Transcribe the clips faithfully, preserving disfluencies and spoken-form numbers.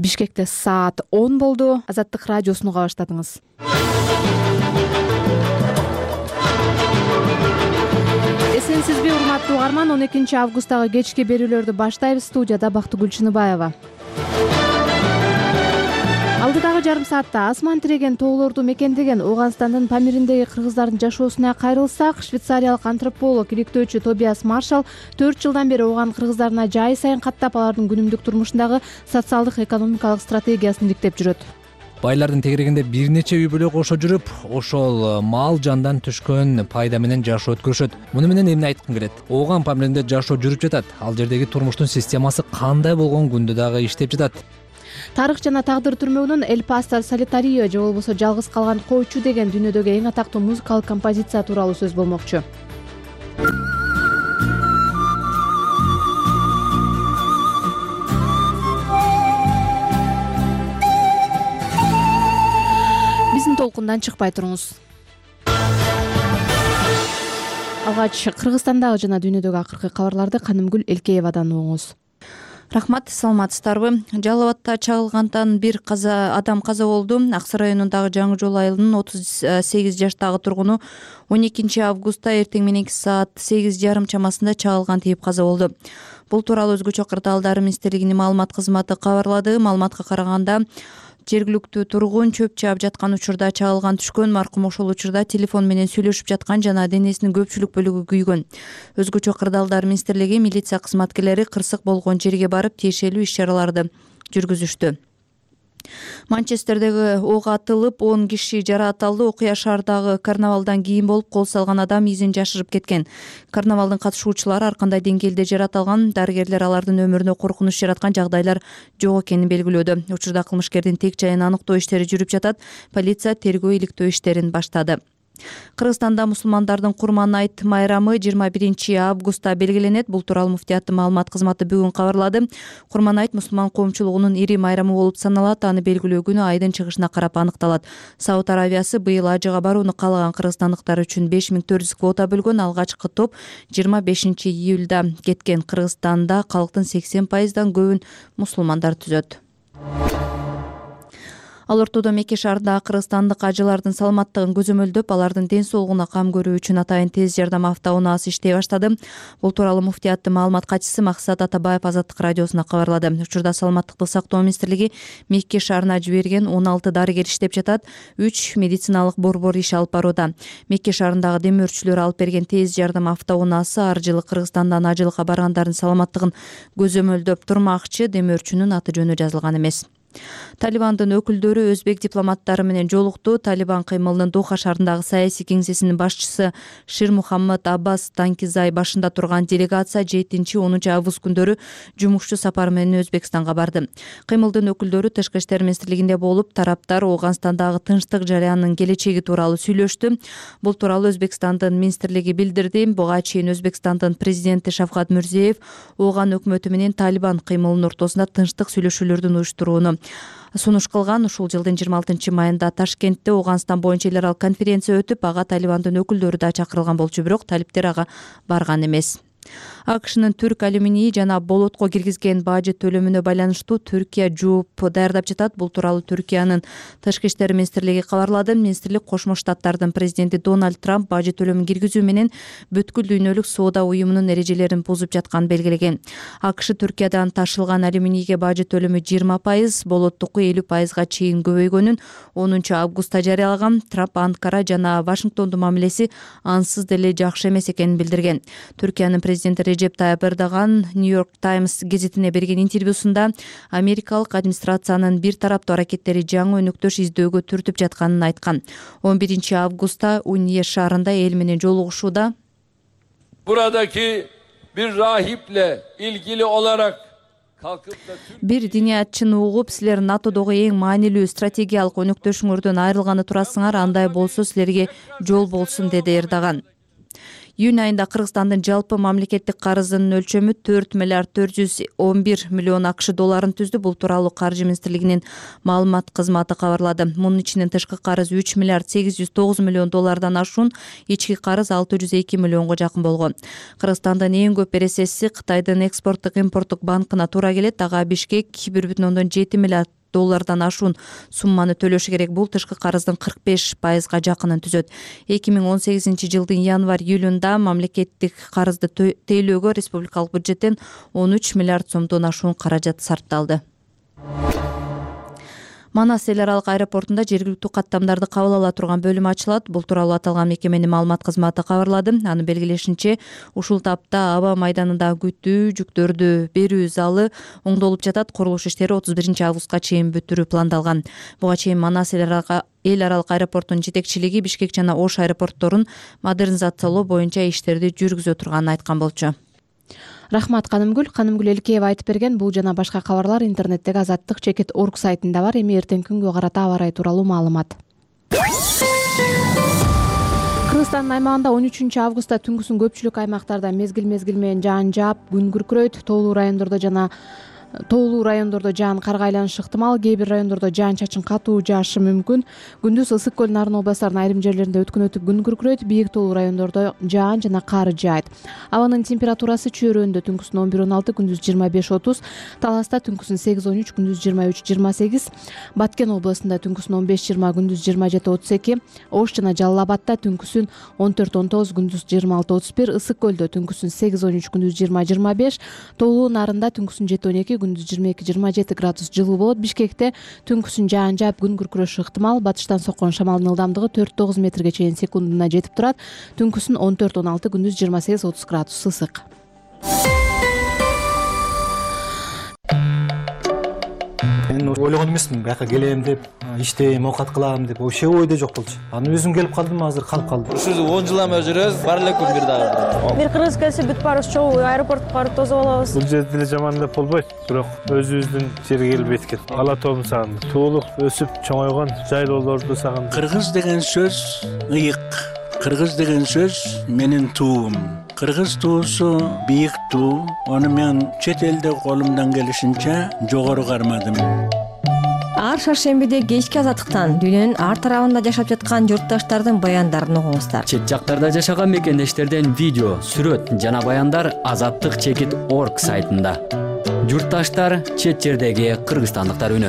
Бишкекте саат он болду. Азаттык радиосуну уга баштадыңыз. Эсенсизби, урматтуу угарман, он экинчи августтагы кечки берүүлөрдү баштайбыз. Студияда Бактыгүл Чыныбаева. Алдыдагы жарым саатта асман тиреген тоолорду мекендеген Ооганстандын Памириндеги кыргыздардын жашоосуна кайрылсак, швейцариялык антрополог, иликтөөчү Тобиас Маршал төрт жылдан бери ооган кыргыздарына жай сайын каттап, алардын күнүмдүк турмушундагы социалдык экономикалык стратегиясын иликтеп жүрөт. Байлардын тегерегинде бир нече үй бүлө кошо жүрүп, ошол мал жандан түшкөн пайда менен жашоо өткөрүшөт. Муну менен эмне айткым келет? Ооган Памиринде жашоо жүрүп жатат. Ал жердеги турмуштун системасы кандай болгон күндө дагы иштеп жатат. Тарых жана тагдыр түрмөгүнүн Эль Пастор Солитарио же болбосо жалгыз калган койчу деген дүйнөдөгү эң атактуу музыкалык композиция тууралуу сөз болмокчу. Биздин толкундан чыкпай туруңуз. Алгач Кыргызстандагы жана дүйнөдөгү акыркы кабарларды Канымгүл Элкеевадан угуңуз. Рахмат, саламатсыздарбы? Жалал Абадта чагылгандан бир каза адам каза болду. Ак Сай районундагы Жаңы Жол айылынын отуз сегиз жаштагы тургуну он экинчи августта эртең мененки саат сегиз жарым чамасында чагылган тийип каза болду. Бул тууралуу Өзгөчө кырдаалдар министрлигинин маалымат кызматы кабарлады. Маалыматка караганда, жергиликтүү тургун чөп чаап жаткан учурда чагылган түшкөн. Маркум ошол учурда телефон менен сүйлөшүп жаткан жана денесинин көпчүлүк бөлүгү күйгөн. Өзгөчө кырдаалдар министрлиги милиция кызматкерлери кырсык болгон жерге барып тиешелүү иш-чараларды жүргүзүштү. Манчестердеги ок атылып он киши жаракатталды. Окуя шаардагы карнавалдан кийин болуп, кол салган адам изин жашырып кеткен. Карнавалдын катышуучулары ар кандай деңгээлде жараталган, дарыгерлер алардын өмүрүнө коркунуч жараткан жагдайлар жок экенин белгилөөдө. Учурда кылмышкердин тек жайын аныктоо иштери жүрүп жатат. Полиция тергөө иликтөө иштерин баштады. Кыргызстанда мусулмандардын Курман айт майрамы жыйырма биринчи августта белгиленет. Бул тууралуу муфтияттын маалымат кызматы бүгүн кабарлады. Курман айт мусулман коомчулугунун ири майрамы болуп саналат. Аны белгилөө күнү айдын чыгышына карап аныкталат. Сауд Аравиясы быйыл ажыга барууну каалаган кыргызстандыктар үчүн беш миң төрт жүз квота бөлгөн. Алгачкы топ жыйырма бешинчи июлда кеткен. Кыргызстанда калктын сексен пайыздан көбүн мусулмандар түзөт. Ал ортодо Мекке шаарындагы кыргызстандык ажылардын саламаттыгын көзөмөлдөп, алардын ден соолугуна кам көрүү үчүн атайын тез жардам автоунаасы иштей баштады. Бул тууралуу муфтияттын маалымат катчысы Максат Атабаев Азаттык радиосуна кабарлады. Учурда саламаттыкты сактоо министрлиги Мекке шаарына жиберген он алты дарыгер иштеп жатат. үч медициналык борбор иш алып барууда. Мекке шаарындагы демөөрчүлөр алып берген тез жардам автоунаасы ар жылы Кыргызстандан ажылыкка баргандардын саламаттыгын көзөмөлдөп турмакчы. Демөөрчүнүн аты жөнү жазылган эмес. Талибандын өкүлдөрү өзбек дипломаттары менен жолукту. Талибан кыймылынын Доха шаарындагы саясий кеңсесинин башчысы Шир Мухаммад Аббас Танкизай башында турган делегация жетинчи онунчу август күндөрү жумушчу сапар менен Өзбекстанга барды. Кыймылдын өкүлдөрү Тышкы иштер министрлигинде болуп, тараптар Ооганстандагы тынчтык жараянынын келечеги тууралуу сүйлөштү. Бул тууралуу Өзбекстандын министрлиги билдирди. Буга чейин Өзбекстандын президенти Шавкат Мирзиеев Ооган өкмөтү менен Талибан кыймылынын ортосунда тынчтык сүйлөшүүлөрдүн уюштурууну сунуш кылган. Ушул жылдын жыйырма алтынчы майында Ташкентте Ооганстан боюнча эл аралык конференция өтүп, ага Талибандын өкүлдөрү да чакырылган болчу, бирок талиптер ага барган эмес. АКШнын түрк алюминии жана болотко киргизген бажы төлөмүнө байланыштуу Түркия жооп даярдап жатат. Бул тууралуу Түркиянын Тышкы иштер министрлиги кабарлады. Министрлик Кошмо Штаттардын президенти Дональд Трамп бажы төлөмүн киргизүү менен бүткүл дүйнөлүк соода уюмунун эрежелерин бузуп жатканын белгилеген. АКШ Түркиядан ташылган алюминийге бажы төлөмү жыйырма пайыз, болоттуку элүү пайызга чейин көбөйгөнүн онунчу августта жарыялаган. Трамп Анкара жана Вашингтондун мамилеси ансыз деле жакшы эмес экенин билдирген. Түркиянын президенти Режеп Тайып Эрдоган Нью-Йорк Таймс гезитине берген интервьюсунда америкалык администрациянын бир тараптуу аракеттери жаңы өнөктөш издөөгө түртүп жатканын айткан. он биринчи августта Унье шаарында эл менен жолугушууда Buradaki bir rahiple ilgili olarak бир диниятчыны угуп, силер НАТОдогу эң маанилүү стратегиялык өнөктөшүңөрдөн айрылганы турасыңар, андай болсо силерге жол болсун, деди Эрдоган. Июнь айында Кыргызстандын жалпы мамлекеттик карызынын өлчөмү төрт миллиард төрт жүз он бир миллион акш долларын түздү. Бул тууралуу Каржы министрлигинин маалымат кызматы кабарлады. Мунун ичинен тышкы карыз үч миллиард сегиз жүз тогуз миллион доллардан ашуун, ички карыз алты жүз эки миллионго жакын болгон. Кыргызстандын эң көп бересеси Кытайдын экспорттук импорттук банкына туура келет. Ага Бишкек бир бүтүн ондон жети миллиард доллардан ашуун сумманы төлөшү керек. Бул тышкы карыздын кырк беш пайызга жакынын түзөт. эки миң он сегизинчи жылдын январь-июлунда мамлекеттик карызды тейлөөгө республикалык бюджеттен он үч миллиард сомдон ашуун каражат сарпталды. Манас эл аралык аэропортунда жергиликтүү каттамдарды кабыл ала турган бөлүм ачылат. Бул тууралуу аталган мекеменин маалымат кызматы кабарлады. Анын белгилешинче, ушул тапта аба майданындагы күтүү жүктөрдү берүү залы оңдолуп жатат. Курулуш иштери отуз биринчи августка чейин бүтүрүү пландалган. Буга чейин Манас эл аралык аэропортунун жетекчилиги Бишкек жана Ош аэропортторун модернизациялоо боюнча иштерди жүргүзө турганын айткан болчу. Рахмат Канымгүл. Канымгүл Элкеева айтып берген. Бул жана башка кабарлар интернеттеги азаттык чекит точка орг сайтында бар. Эми эртеңки күнгө карата аба ырайы тууралуу маалымат. Кыргызстандын аймагында он үчүнчү августта түнкүсүн көпчүлүк аймактарда мезгил-мезгил менен жаан жаап, күн күркүрөйт. Тоолуу райондордо жана Тоолуу райондордо жаан карга айланышы ыктымал. Кээ бир райондордо жаан чачын катуу жаашы мүмкүн. Күндүз Ысык көл, Нарын областарынын айрым жерлеринде өткөн өтүп күн күркүрөйт. Бийик тоолуу райондордо жаан жана кар жаайт. Абанын температурасы чөйрөндө түнкүсүн он бир он алты, күндүз жыйырма беш отуз, Таласта түнкүсүн сегиз он үч, күндүз жыйырма үч жыйырма сегиз, Баткен областында түнкүсүн он беш жыйырма, күндүз жыйырма жети отуз эки, Ош жана Жалал Абадта түнкүсүн он төрт он тогуз, күндүз жыйырма алты отуз бир, Ысык көлдө түнкүсүн сегиз он үч, күндүз жыйырма жыйырма беш, Тоолуу Нарында түнкүсүн жети он эки, күндүз жыйырма эки жыйырма жети градус жылуу болот. Бишкекте түнкүсүн жаан жаап, күн күркүрөшү ыктымал. Батыштан соккон шамалдын ылдамдыгы төрт тогуз метрге чейин секундуна жетип турат. Түнкүсүн он төрт он алты, күндүз жыйырма сегиз отуз градус ысык. Мен ойлогон эмесмин, бияка келем деп, иштейм, оокат кылам деп, вообще ойдо жок болчу. Анан өзүм келип калдым, азыр калып калдым. Ушул он жылдан бери жүрөбүз, бар эле күн бир дагы. Бир кыргыз келсе бүт баарыбыз чогуу аэропортко барып тосуп алабыз. Бул жерде эле жаман деп болбойт, бирок өзүбүздүн жерге келип эткен. Ала тообун сагындым. Туулук өсүп чоңойгон жайлоолорду сагындым. Кыргыз деген сөз ыйык. Кыргыз деген сөз менин туум. Кыргыз туусу бийик туу. Аны мен чет элде колумдан келишинче жогору кармадым. Ар шаршембиде кечки азаттыктан дүйнөнүн ар тарабында жашап жаткан журтташтардын баяндарын угуңуздар. Чет жактарда жашаган мекендештерден видео, сүрөт жана баяндар азаттык чекит точка орг сайтында. Журтташтар, чет жердеги кыргызстандыктар үнү.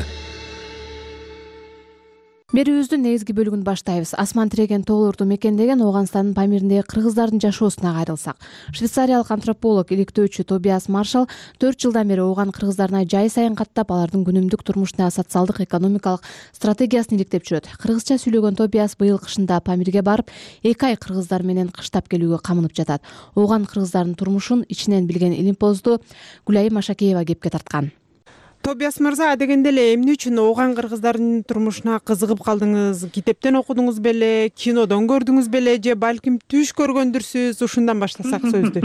Берүүбүздүн негизги бөлүгүн баштайбыз. Асман тиреген тоолорду мекендеген Ооганстандын Памириндеги кыргыздардын жашоосуна кайрылсак. Швейцариялык антрополог, иликтөөчү Тобиас Маршал төрт жылдан бери ооган кыргыздарына жай сайын каттап, алардын күнүмдүк турмушуна социалдык, экономикалык стратегиясын иликтеп жүрөт. Кыргызча сүйлөгөн Тобиас быйыл кышында Памирге барып, эки ай кыргыздар менен кыштап келүүгө камынып жатат. Ооган кыргыздардын турмушун ичинен билген илимпозду Гүлайым Ашакеева кепке тарткан. Тобиас мырза, адегенде эле эмне үчүн ооган кыргыздардын турмушуна кызыгып калдыңыз? Китептен окудуңуз беле, кинодон көрдүңүз беле, же балким түш көргөндүрсүз? Ушундан баштасак сөздү.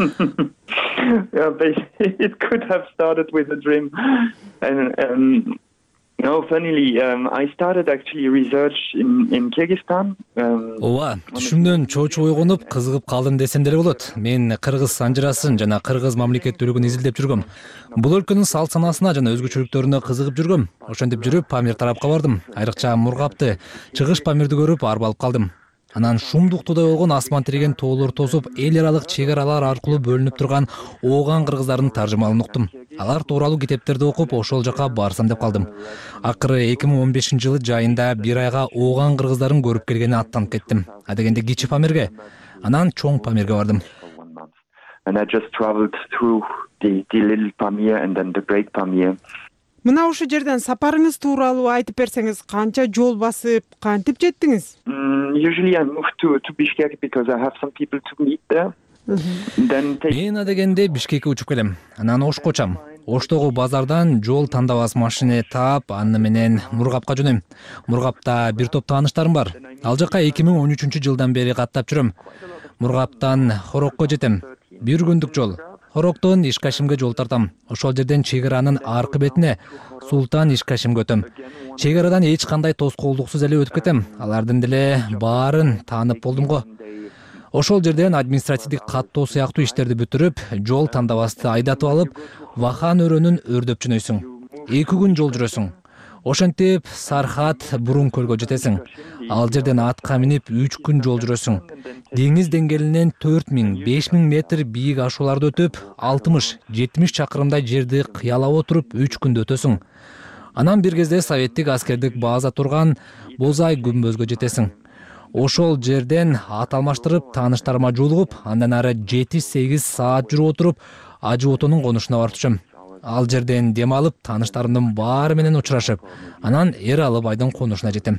It could have started with a dream. And um, no, funnily, um, I started actually research in in Kyrgyzstan. Ооба, түшүмдөн чоочу ойгонуп, кызыгып калдым десем деле болот. Мен кыргыз санжырасын жана кыргыз мамлекеттүүлүгүн изилдеп жүргөм. Бул өлкөнүн салт санасына жана өзгөчөлүктөрүнө кызыгып жүргөм. Ошентип жүрүп, Памир тарапка бардым. Айрыкча Мургапты, чыгыш Памирди көрүп, арба алып калдым. Анан шумдуктуудай болгон асман тиреген тоолор тосуп, эл аралык чек аралар аркылуу бөлүнүп турган ооган кыргыздардын таржымалын уктум. Алар тууралуу китептерди окуп, ошол жака барсам деп калдым. Акыры эки миң он бешинчи жылы жайында бир айга ооган кыргыздарын көрүп келгени аттанып кеттим. Адегенде кичи Памирге, анан чоң Памирге бардым. And I just traveled through the the little Pamir and then the great Pamir. Мына ушул жерден сапарыңыз тууралуу айтып берсеңиз, канча жол басып, кантип жеттиңиз? Usually I move to to Bishkek because I have some people to meet there. Мен адегенде Бишкекке учуп келем. Анан Ошко учам. Оштогу базардан жол тандабас машина таап, аны менен Мургапка жөнөйм. Мургапта бир топ тааныштарым бар. Ал жака эки миң он үчүнчү жылдан бери каттап жүрөм. Мургаптан Хорокко жетем. Бир күндүк жол. Хороктон Ишкашимге жол тартам. Ошол жерден чек аранын аркы бетине Султан Ишкашимге өтөм. Чек арадан эч кандай тоскоолдуксуз эле өтүп кетем. Алардын деле баарын таанып болдум го. Ошол жерден административдик каттоо сыяктуу иштерди бүтүрүп, жол тандабасты айдатып алып, Вахан өрөөнүн өрдөп жөнөйсүң. эки күн жол жүрөсүң. Ошентип Сархат Бурун көлгө жетесиң. Ал жерден атка минип үч күн жол жүрөсүң. Деңиз деңгээлинен төрт миң беш миң метр бийик ашууларды өтүп, алтымыш жетимиш чакырымдай жерди кыялап отуруп үч күндө өтөсүң. Анан бир кезде советтик аскердик база турган Бозай күмбөзгө жетесиң. Ошол жерден ат алмаштырып, тааныштарыма жолугуп, андан ары жети сегиз саат жүрүп отуруп, Ажы Отонун конушуна барып түшөм. Ал жерден дем алып, тааныштарымдын баары менен учурашып, анан Эр Алыбайдын конушуна жетем.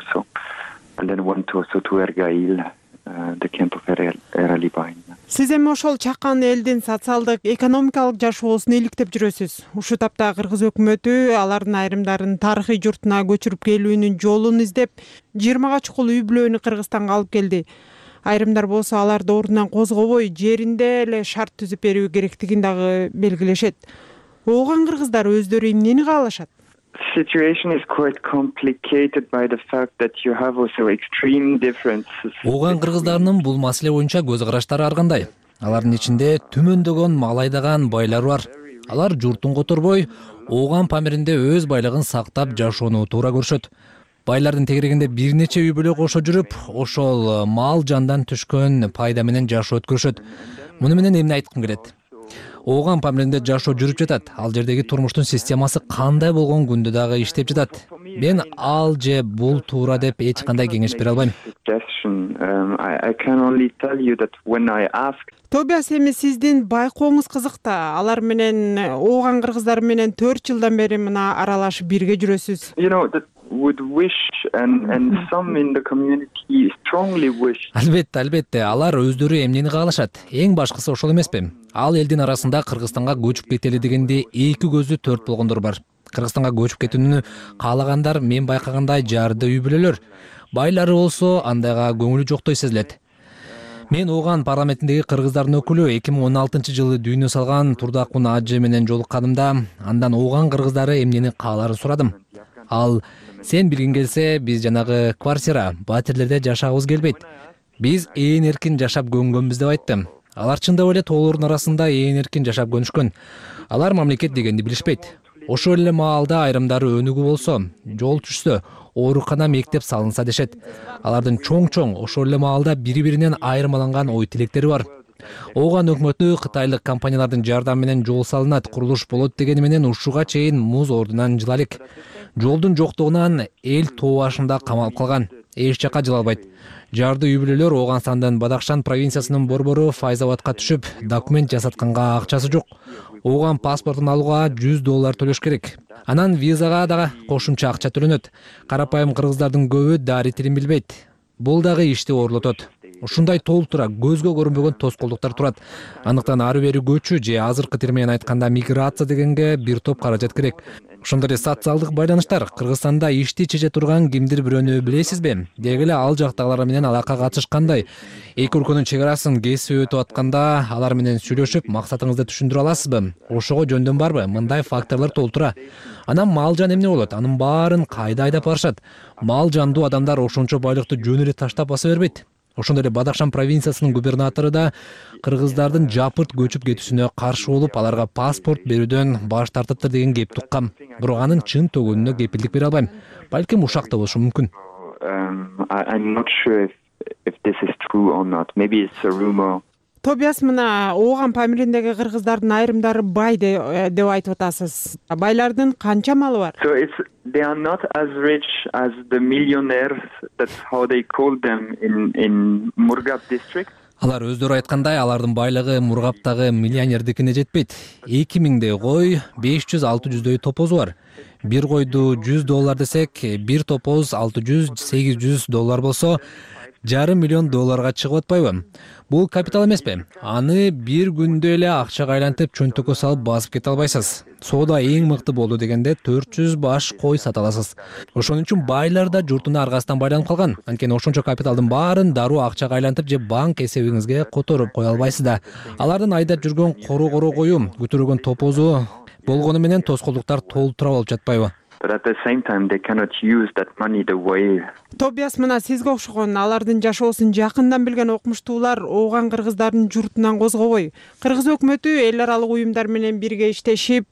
Сиз эми ошол чакан элдин социалдык, экономикалык жашоосун иликтеп жүрөсүз. Ушул тапта кыргыз өкмөтү алардын айрымдарын тарыхый журтуна көчүрүп келүүнүн жолун издеп, жыйырмага чукул үй бүлөнү Кыргызстанга алып келди. Айрымдар болсо аларды ордунан козгобой, жеринде эле шарт түзүп берүү керектигин дагы белгилешет. Ооган кыргыздар өздөрү эмнени каалашат? Situation is quite complicated by the fact that you have also extreme differences. Ооган кыргыздарынын бул маселе боюнча көз караштары ар кандай. Алардын ичинде түмөндөгөн мал айдаган байлар бар. Алар журтун которбой, Ооган Памиринде өз байлыгын сактап жашоону туура көрүшөт. Байлардын тегерегинде бир нече үй бүлө кошо жүрүп, ошол мал жандан түшкөн пайда менен жашоо өткөрүшөт. Муну менен эмне айткым келет? Ооган Памиринде жашоо жүрүп жатат. Ал жердеги турмуштун системасы кандай болгон күндө дагы иштеп жатат. Мен ал же бул туура деп эч кандай кеңеш бере албайм. Тобиас, эми сиздин байкооңуз кызык да. Алар менен, Ооган кыргыздары менен төрт жылдан бери мына аралашып бирге жүрөсүз. Would wish and and some in the community strongly wish. Албетте, албетте, алар өздөрү эмнени каалашат. Эң башкысы ошол эмеспи? Ал элдин арасында Кыргызстанга көчүп кетели дегенде эки көзү төрт болгондор бар. Кыргызстанга көчүп кетүүнү каалагандар мен байкагандай жарды үй бүлөлөр. Байлары болсо андайга көңүлү жоктой сезилет. Мен Ооган парламентиндеги кыргыздардын өкүлү эки миң он алтынчы жылы дүйнө салган Турдакун Ажы менен жолукканымда, андан Ооган кыргыздары эмнени кааларын сурадым. Ал: сен билгиң келсе, биз жанагы квартира, батирлерде жашагыбыз келбейт. Биз ээн эркин жашап көнгөнбүз деп айтты. Алар чындап эле тоолордун арасында ээн эркин жашап көнүшкөн. Алар мамлекет дегенди билишпейт. Ошол эле маалда айрымдары өнүгүү болсо, жол түшсө, оорукана, мектеп салынса дешет. Алардын чоң-чоң ошол эле маалда бири-биринен айырмаланган ой тилектери бар. Ооган өкмөтү кытайлык компаниялардын жардамы менен жол салынат, курулуш болот дегени менен ушуга чейин муз ордунан жыла элек. Жолдун жоктугунан эл тоо башында камалып калган. Эч жака жыла албайт. Жарды үй бүлөлөр Ооганстандын Бадахшан провинциясынын борбору Файзабадка түшүп, документ жасатканга акчасы жок. Ооган паспортун алууга жүз доллар төлөш керек. Анан визага дагы кошумча акча төлөнөт. Карапайым кыргыздардын көбү дари тилин билбейт. Бул дагы ишти оорлотот. Ушундай толтура көзгө көрүнбөгөн тоскоолдуктар турат. Андыктан ары бери көчүү же азыркы тил менен айтканда миграция дегенге бир топ каражат керек. Ошондой эле социалдык байланыштар. Кыргызстанда ишти чече турган кимдир бирөөнү билесизби? Деги эле ал жактагылар менен алака катышкандай. Эки өлкөнүн чек арасын кесип өтүп атканда алар менен сүйлөшүп, максатыңызды түшүндүрө аласызбы? Ошого жөндөн барбы? Мындай факторлор толтура. Анан мал жан эмне болот? Анын баарын кайда айдап барышат? Мал жандуу адамдар ошончо байлыкты жөн эле таштап баса бербейт. Ошондой эле Бадахшан провинциясынын губернатору да кыргыздардын жапырт көчүп кетүүсүнө каршы болуп, аларга паспорт берүүдөн баш тартыптыр деген кеп туккам. Бирок анын чын төгөнүнө кепилдик бере албайм. Балким ушак да болушу мүмкүн. I'm not sure if if this is true or not. Maybe it's a rumor. Тобиас, мына Ооган Памириндеги кыргыздардын айрымдары бай деп айтып атасыз. Байлардын канча малы бар? So it's they are not as rich as the millionaires. That's how they call them in in Murgab district. Алар өздөрү айткандай, алардын байлыгы Мургаптагы миллионердикине жетпейт. эки миңдей кой, беш жүз алты жүздөй топозу бар. Бир койду жүз доллар десек, бир топоз алты жүз сегиз жүз доллар болсо, жарым миллион долларга чыгып атпайбы? Бул капитал эмеспи? Аны бир күндө эле акчага айлантып, чөнтөккө салып басып кете албайсыз. Соода эң мыкты болду дегенде төрт жүз баш кой сата аласыз. Ошон үчүн байлар да журтуна аргасынан байланып калган. Анткени ошончо капиталдын баарын дароо акчага айлантып же банк эсебиңизге которуп кое албайсыз да. Алардын айдап жүргөн кору-кору кою, көтөргөн топозу болгону менен тоскоолдуктар толтура болуп жатпайбы? But at the same time, they cannot use that money the way. Тобиас, мына сизге окшогон алардын жашоосун жакындан билген окумуштуулар ооган кыргыздардын журтунан козгобой, кыргыз өкмөтү эл аралык уюмдар менен бирге иштешип,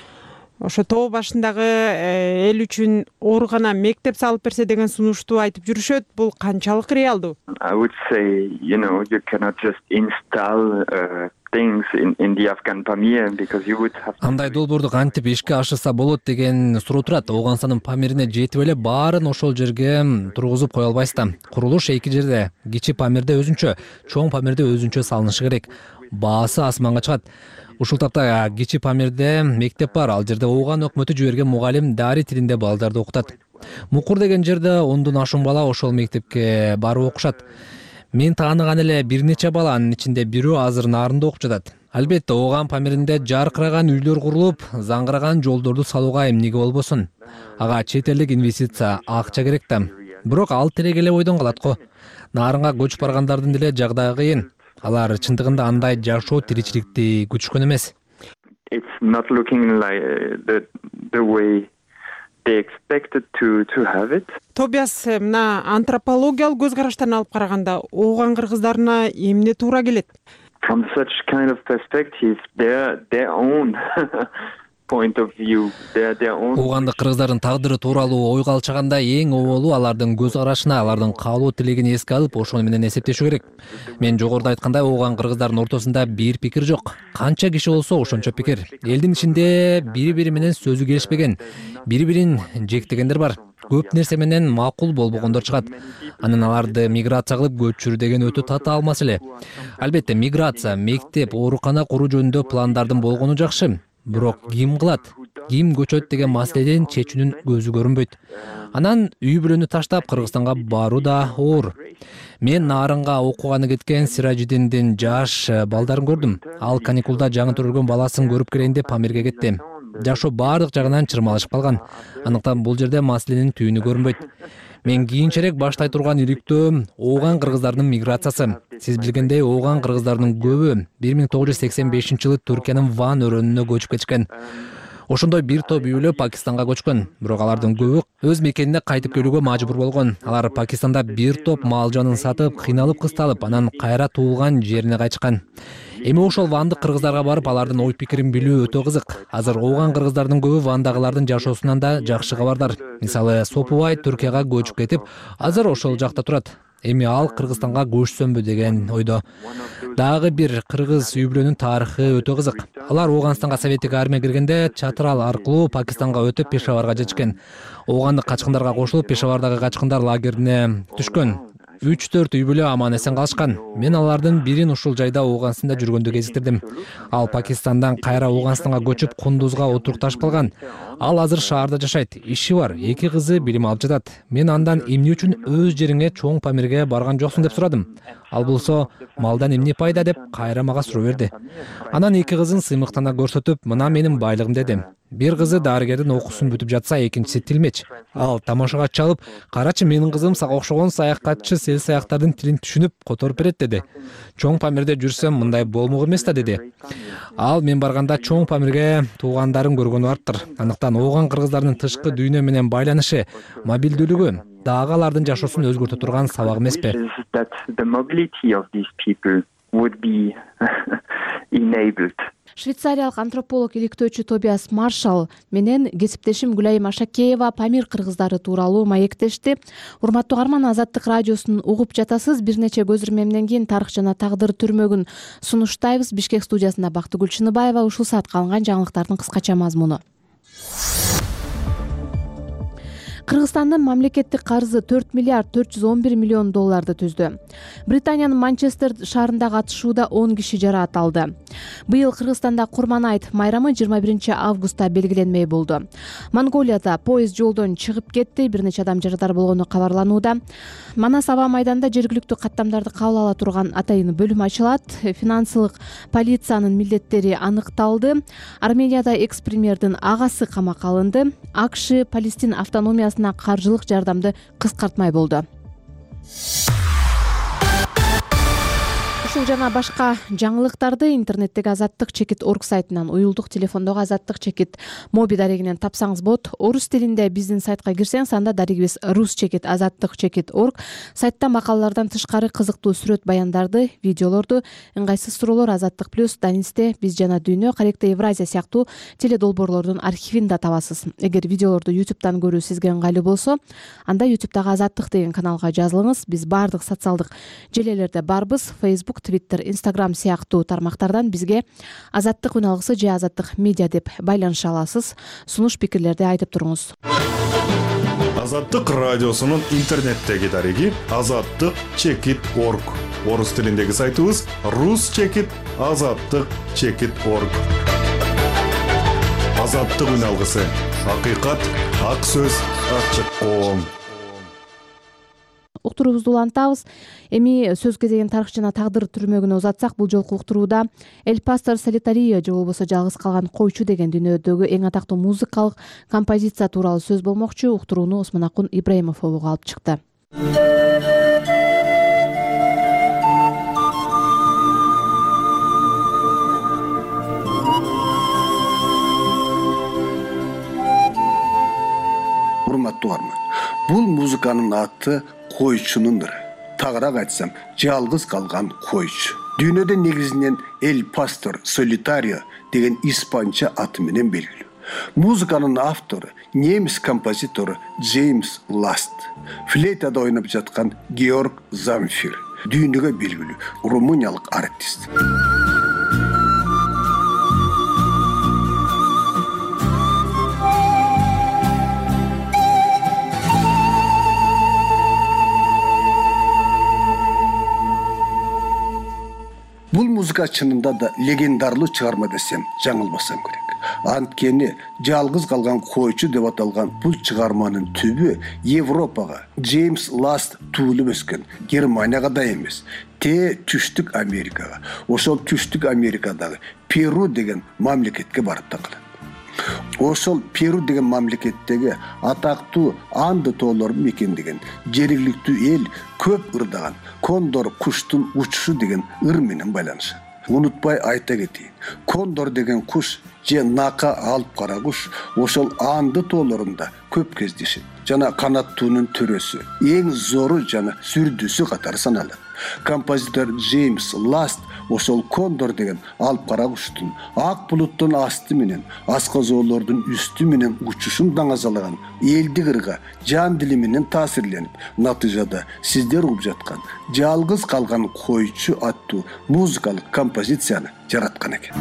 ошо тоо башындагы эл үчүн оорукана, мектеп салып берсе деген сунушту айтып жүрүшөт. Бул канчалык реалдуу? I would say, you know, you cannot just install uh, things in, in the Afghan Pamir because you would have. Андай долбоорду кантип ишке ашырса болот деген суроо турат. Ооганстандын Памирине жетип эле баарын ошол жерге тургузуп кое албайсыз да. Курулуш эки жерде, Кичи Памирде өзүнчө, Чоң Памирде өзүнчө салынышы керек. Баасы асманга чыгат. Ушул тапта Кичи Памирде мектеп бар. Ал жерде ооган өкмөтү жиберген мугалим дари тилинде балдарды окутат. Мукур деген жерде ондон ашуун бала ошол мектепке барып окушат. Мен тааныган эле бир нече бала, анын ичинде бирөө азыр Нарында окуп жатат. Албетте, ооган Памиринде жаркыраган үйлөр курулуп, заңгыраган жолдорду салууга эмнеге болбосун? Ага чет элдик инвестиция, акча керек да. Бирок ал тирег эле ойдон калат го. Нарынга көчүп баргандардын деле жагдайы кыйын. Алар чындыгында андай жашоо тиричиликти күчкөн эмес. It's not looking like the the way they expected to to have it. Тобиас, мына антропологиялык көз караштан алып караганда ооган кыргыздарына эмне туура келет? From such kind of perspective, their their own point of view, their their own. Оогандык кыргыздардын тагдыры тууралуу ойго алчаганда эң оболу алардын көз карашына, алардын каалоо тилегин эске алып, ошону менен эсептешүү керек. Мен жогоруда айткандай, ооган кыргыздардын ортосунда бир пикир жок. Канча киши болсо ошончо пикир. Элдин ичинде бири-бири менен сөзү келишпеген, бири-бирин жектегендер бар. Көп нерсе менен макул болбогондор чыгат. Анан аларды миграция кылып көчүрүү деген өтө татаал маселе. Албетте, миграция, мектеп, оорукана куруу жөнүндө пландардын болгону жакшы. Бирок ким кылат, ким көчөт деген маселеден чечүүнүн көзү көрүнбөйт. Анан үй бүлөнү таштап Кыргызстанга баруу да оор. Мен Нарынга окуганы кеткен Сиражидиндин жаш балдарын көрдүм. Ал каникулда жаңы төрөлгөн баласын көрүп келейин деп Памирге кетти. Жашоо баардык жагынан чырмалышып калган. Андыктан бул жерде маселенин түйүнү көрүнбөйт. Мен кийинчерээк баштай турган иликтөө ооган кыргыздардын миграциясы. Сиз билгендей, ооган кыргыздардын көбү бир миң тогуз жүз сексен бешинчи жылы Түркиянын Ван өрөөнүнө көчүп кетишкен. Ошондой бир топ үй бүлө Пакистанга көчкөн. Бирок алардын көбү өз мекенине кайтып келүүгө мажбур болгон. Алар Пакистанда бир топ мал жанын сатып, кыйналып кысталып, анан кайра туулган жерине кайтышкан. Эми ошол вандык кыргыздарга барып, алардын ой пикирин билүү өтө кызык. Азыр ооган кыргыздардын көбү вандагылардын жашоосунан да жакшы кабардар. Мисалы, Сопубай Түркияга көчүп кетип, азыр ошол жакта турат. Эми ал Кыргызстанга көчсөмбү деген ойдо. Дагы бир кыргыз үй бүлөнүн тарыхы өтө кызык. Алар Ооганстанга Советтик армия киргенде Чатрал аркылуу Пакистанга өтүп Пешаварга жетишкен. Оогандык качкындарга кошулуп Пешавардагы качкындар лагерине түшкөн. үч төрт үй бүлө аман эсен калышкан. Мен алардын бирин ушул жайда Ооганстанда жүргөндө кезиктирдим. Ал Пакистандан кайра Ооганстанга көчүп Кундузга отурукташып калган. Ал азыр шаарда жашайт, иши бар, эки кызы билим алып жатат. Мен андан эмне үчүн өз жериңе Чоң Памирге барган жоксуң деп сурадым. Ал болсо, малдан эмне пайда деп кайра мага суроо берди. Анан эки кызын сыймыктана көрсөтүп, мына менин байлыгым деди. Бир кызы дарыгердин окуусун бүтүп жатса, экинчиси тилмеч. Ал тамашага чалып, карачы, менин кызым сага окшогон саякатчы сел саяктардын тилин түшүнүп которуп берет деди. Чоң Памирде жүрсөм, мындай болмок эмес да деди. Ал мен барганда Чоң Памирге туугандарын көргөнү барыптыр. Андыктан ооган кыргыздардын тышкы дүйнө менен байланышы, мобилдүүлүгү дагы алардын жашоосун өзгөртө турган сабак эмеспи? Швейцариялык антрополог иликтөөчү Тобиас Маршал менен кесиптешим Гүлайым Ашакеева Памир кыргыздары тууралуу маектешти. Урматтуу угарман, Азаттык радиосун угуп жатасыз. Бир нече көз ирмемден кийин тарых жана тагдыр түрмөгүн сунуштайбыз. Бишкек студиясында Бактыгүл Чыныбаева. Ушул саатка алынган жаңылыктардын кыскача мазмуну. Кыргызстандын мамлекеттик карызы төрт миллиард төрт жүз он бир миллион долларды түздү. Британиянын Манчестер шаарындагы атышууда он киши жараат алды. Быйыл Кыргызстанда Курман айт майрамы жыйырма биринчи августта белгиленмей болду. Монголияда поезд жолдон чыгып кетти, бир нече адам жарадар болгону кабарланууда. Манас аба майданында жергиликтүү каттамдарды кабыл ала турган атайын бөлүм ачылат. Финансылык полициянын милдеттери аныкталды. Арменияда экс-премьердин агасы камакка алынды. АКШ Палестин автономиясына каржылык жардамды кыскартмай болду. Ушул жана башка жаңылыктарды интернеттеги азаттык чекит орг сайтынан, уюлдук телефондогу азаттык чекит моби дарегинен тапсаңыз болот. Орус тилинде биздин сайтка кирсеңиз, анда дарегибиз рус чекит азаттык чекит орг. Сайтта макалалардан тышкары кызыктуу сүрөт баяндарды, видеолорду, ыңгайсыз суроолор, азаттык плюс, Данисте, Биз жана Дүйнө, Каректе Евразия сыяктуу теледолбоорлордун архивин да табасыз. Эгер видеолорду ютубтан көрүү сизге ыңгайлуу болсо, анда ютубтагы азаттык деген каналга жазылыңыз. Биз баардык социалдык желелерде барбыз. Facebook, Twitter, Instagram сыяктуу тармактардан бизге азаттык үн алгысы же азаттык медиа деп байланыша аласыз. Сунуш пикирлерди айтып туруңуз. Азаттык радиосунун интернеттеги дареги азаттык чекит орг. Орус тилиндеги сайтыбыз рус чекит азаттык чекит орг. Азаттык үн алгысы, акыйкат, ак сөз, ачык коом. Уктуруубузду улантабыз. Эми сөз кезеген тарых жана тагдыр түрмөгүнө узатсак, бул жолку уктурууда El Pastor Solitario же болбосо жалгыз калган койчу деген дүйнөдөгү эң атактуу музыкалык композиция тууралуу сөз болмокчу. Уктурууну Осмонакун Ибраимов обуга алып чыкты. Урматтуу арман, бул музыканын аты койчунун ыры. Тагыраак айтсам, жалгыз калган койчу. Дүйнөдө негизинен El Pastor Solitario деген испанча аты менен белгилүү. Музыканын автору немис композитору Джеймс Ласт. Флейтада ойноп жаткан Георг Замфир. Дүйнөгө белгилүү румыниялык артист. Бул музыка чынында да легендарлуу чыгарма десем жаңылбасам керек. Анткени жалгыз калган койчу деп аталган бул чыгарманын түбү Европага, Джеймс Ласт туулуп өскөн Германияга да эмес, те Түштүк Америкага, ошол Түштүк Америкадагы Перу деген мамлекетке барып такалат. Ошол Перу деген мамлекеттеги атактуу Анды тоолорун мекендеген жергиликтүү эл көп ырдаган кондор куштун учушу деген ыр менен байланышат. Унутпай айта кетейин, кондор деген куш же нака алып кара куш ошол Анды тоолорунда көп кездешет. Жана канаттуунун төрөсү, эң зору жана сүрдүүсү катары саналат. Композитор Джеймс Ласт ошол кондор деген алып кара куштун ак булуттун асты менен аскозоолордун үстү менен учушун даңазалаган элдик ырга жан дили менен таасирленип, натыйжада сиздер угуп жаткан жалгыз калган койчу аттуу музыкалык композицияны жараткан экен.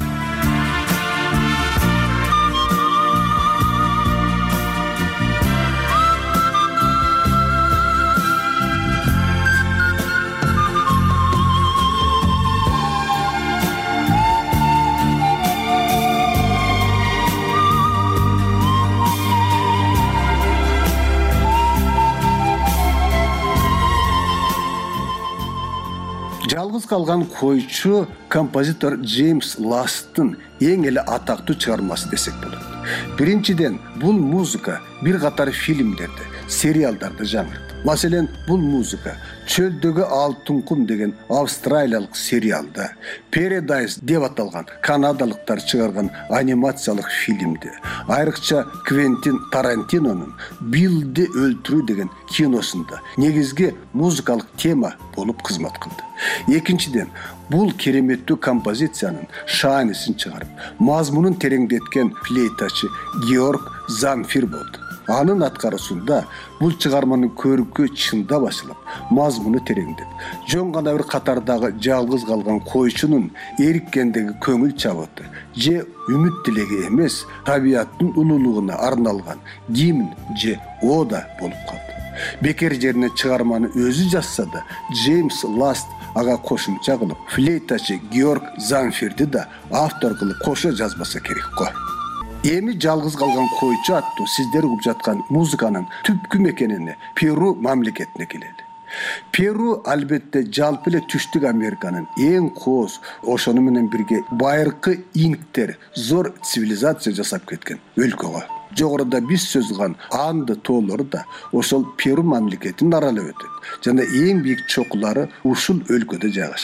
Жалгыз калган койчу композитор Джеймс Ласттын эң эле атактуу чыгармасы десек болот. Биринчиден, бул музыка бир катар фильмдерде, сериалдарда жаңырды. Маселен, бул музыка Чөлдөгү алтын кум деген австралиялык сериалда, Paradise деп аталган канадалыктар чыгарган анимациялык фильмде, айрыкча Квентин Тарантинонун Биллди өлтүрүү деген киносунда негизги музыкалык тема болуп кызмат кылды. Экинчиден, бул кереметтүү композициянын шаанисин чыгарып, мазмунун тереңдеткен флейтачы Георг Замфир болду. Анын аткаруусунда бул чыгарманын көркү чында башылып, мазмуну тереңдеп, жөн гана бир катардагы жалгыз калган койчунун эриккендеги көңүл чабыты же үмүт тилеги эмес, табияттын улуулугуна арналган гимн же ода болуп калды. Бекер жерине чыгарманы өзү жазса да, Джеймс Ласт ага кошумча кылып, флейтачы Георг Замфирди да автор кылып кошо жазбаса керек го. Эми жалгыз калган койчу аттуу сиздер угуп жаткан музыканын түпкү мекенине Перу мамлекетине келели. Перу албетте жалпы эле Түштүк Американын эң кооз, ошону менен бирге байыркы инктер зор цивилизация жасап кеткен өлкөгө. Жогоруда биз сөз кылган Анды тоолору да ошол Перу мамлекетин аралап өтөт. Жана эң бийик чокулары ушул өлкөдө жайгашкан.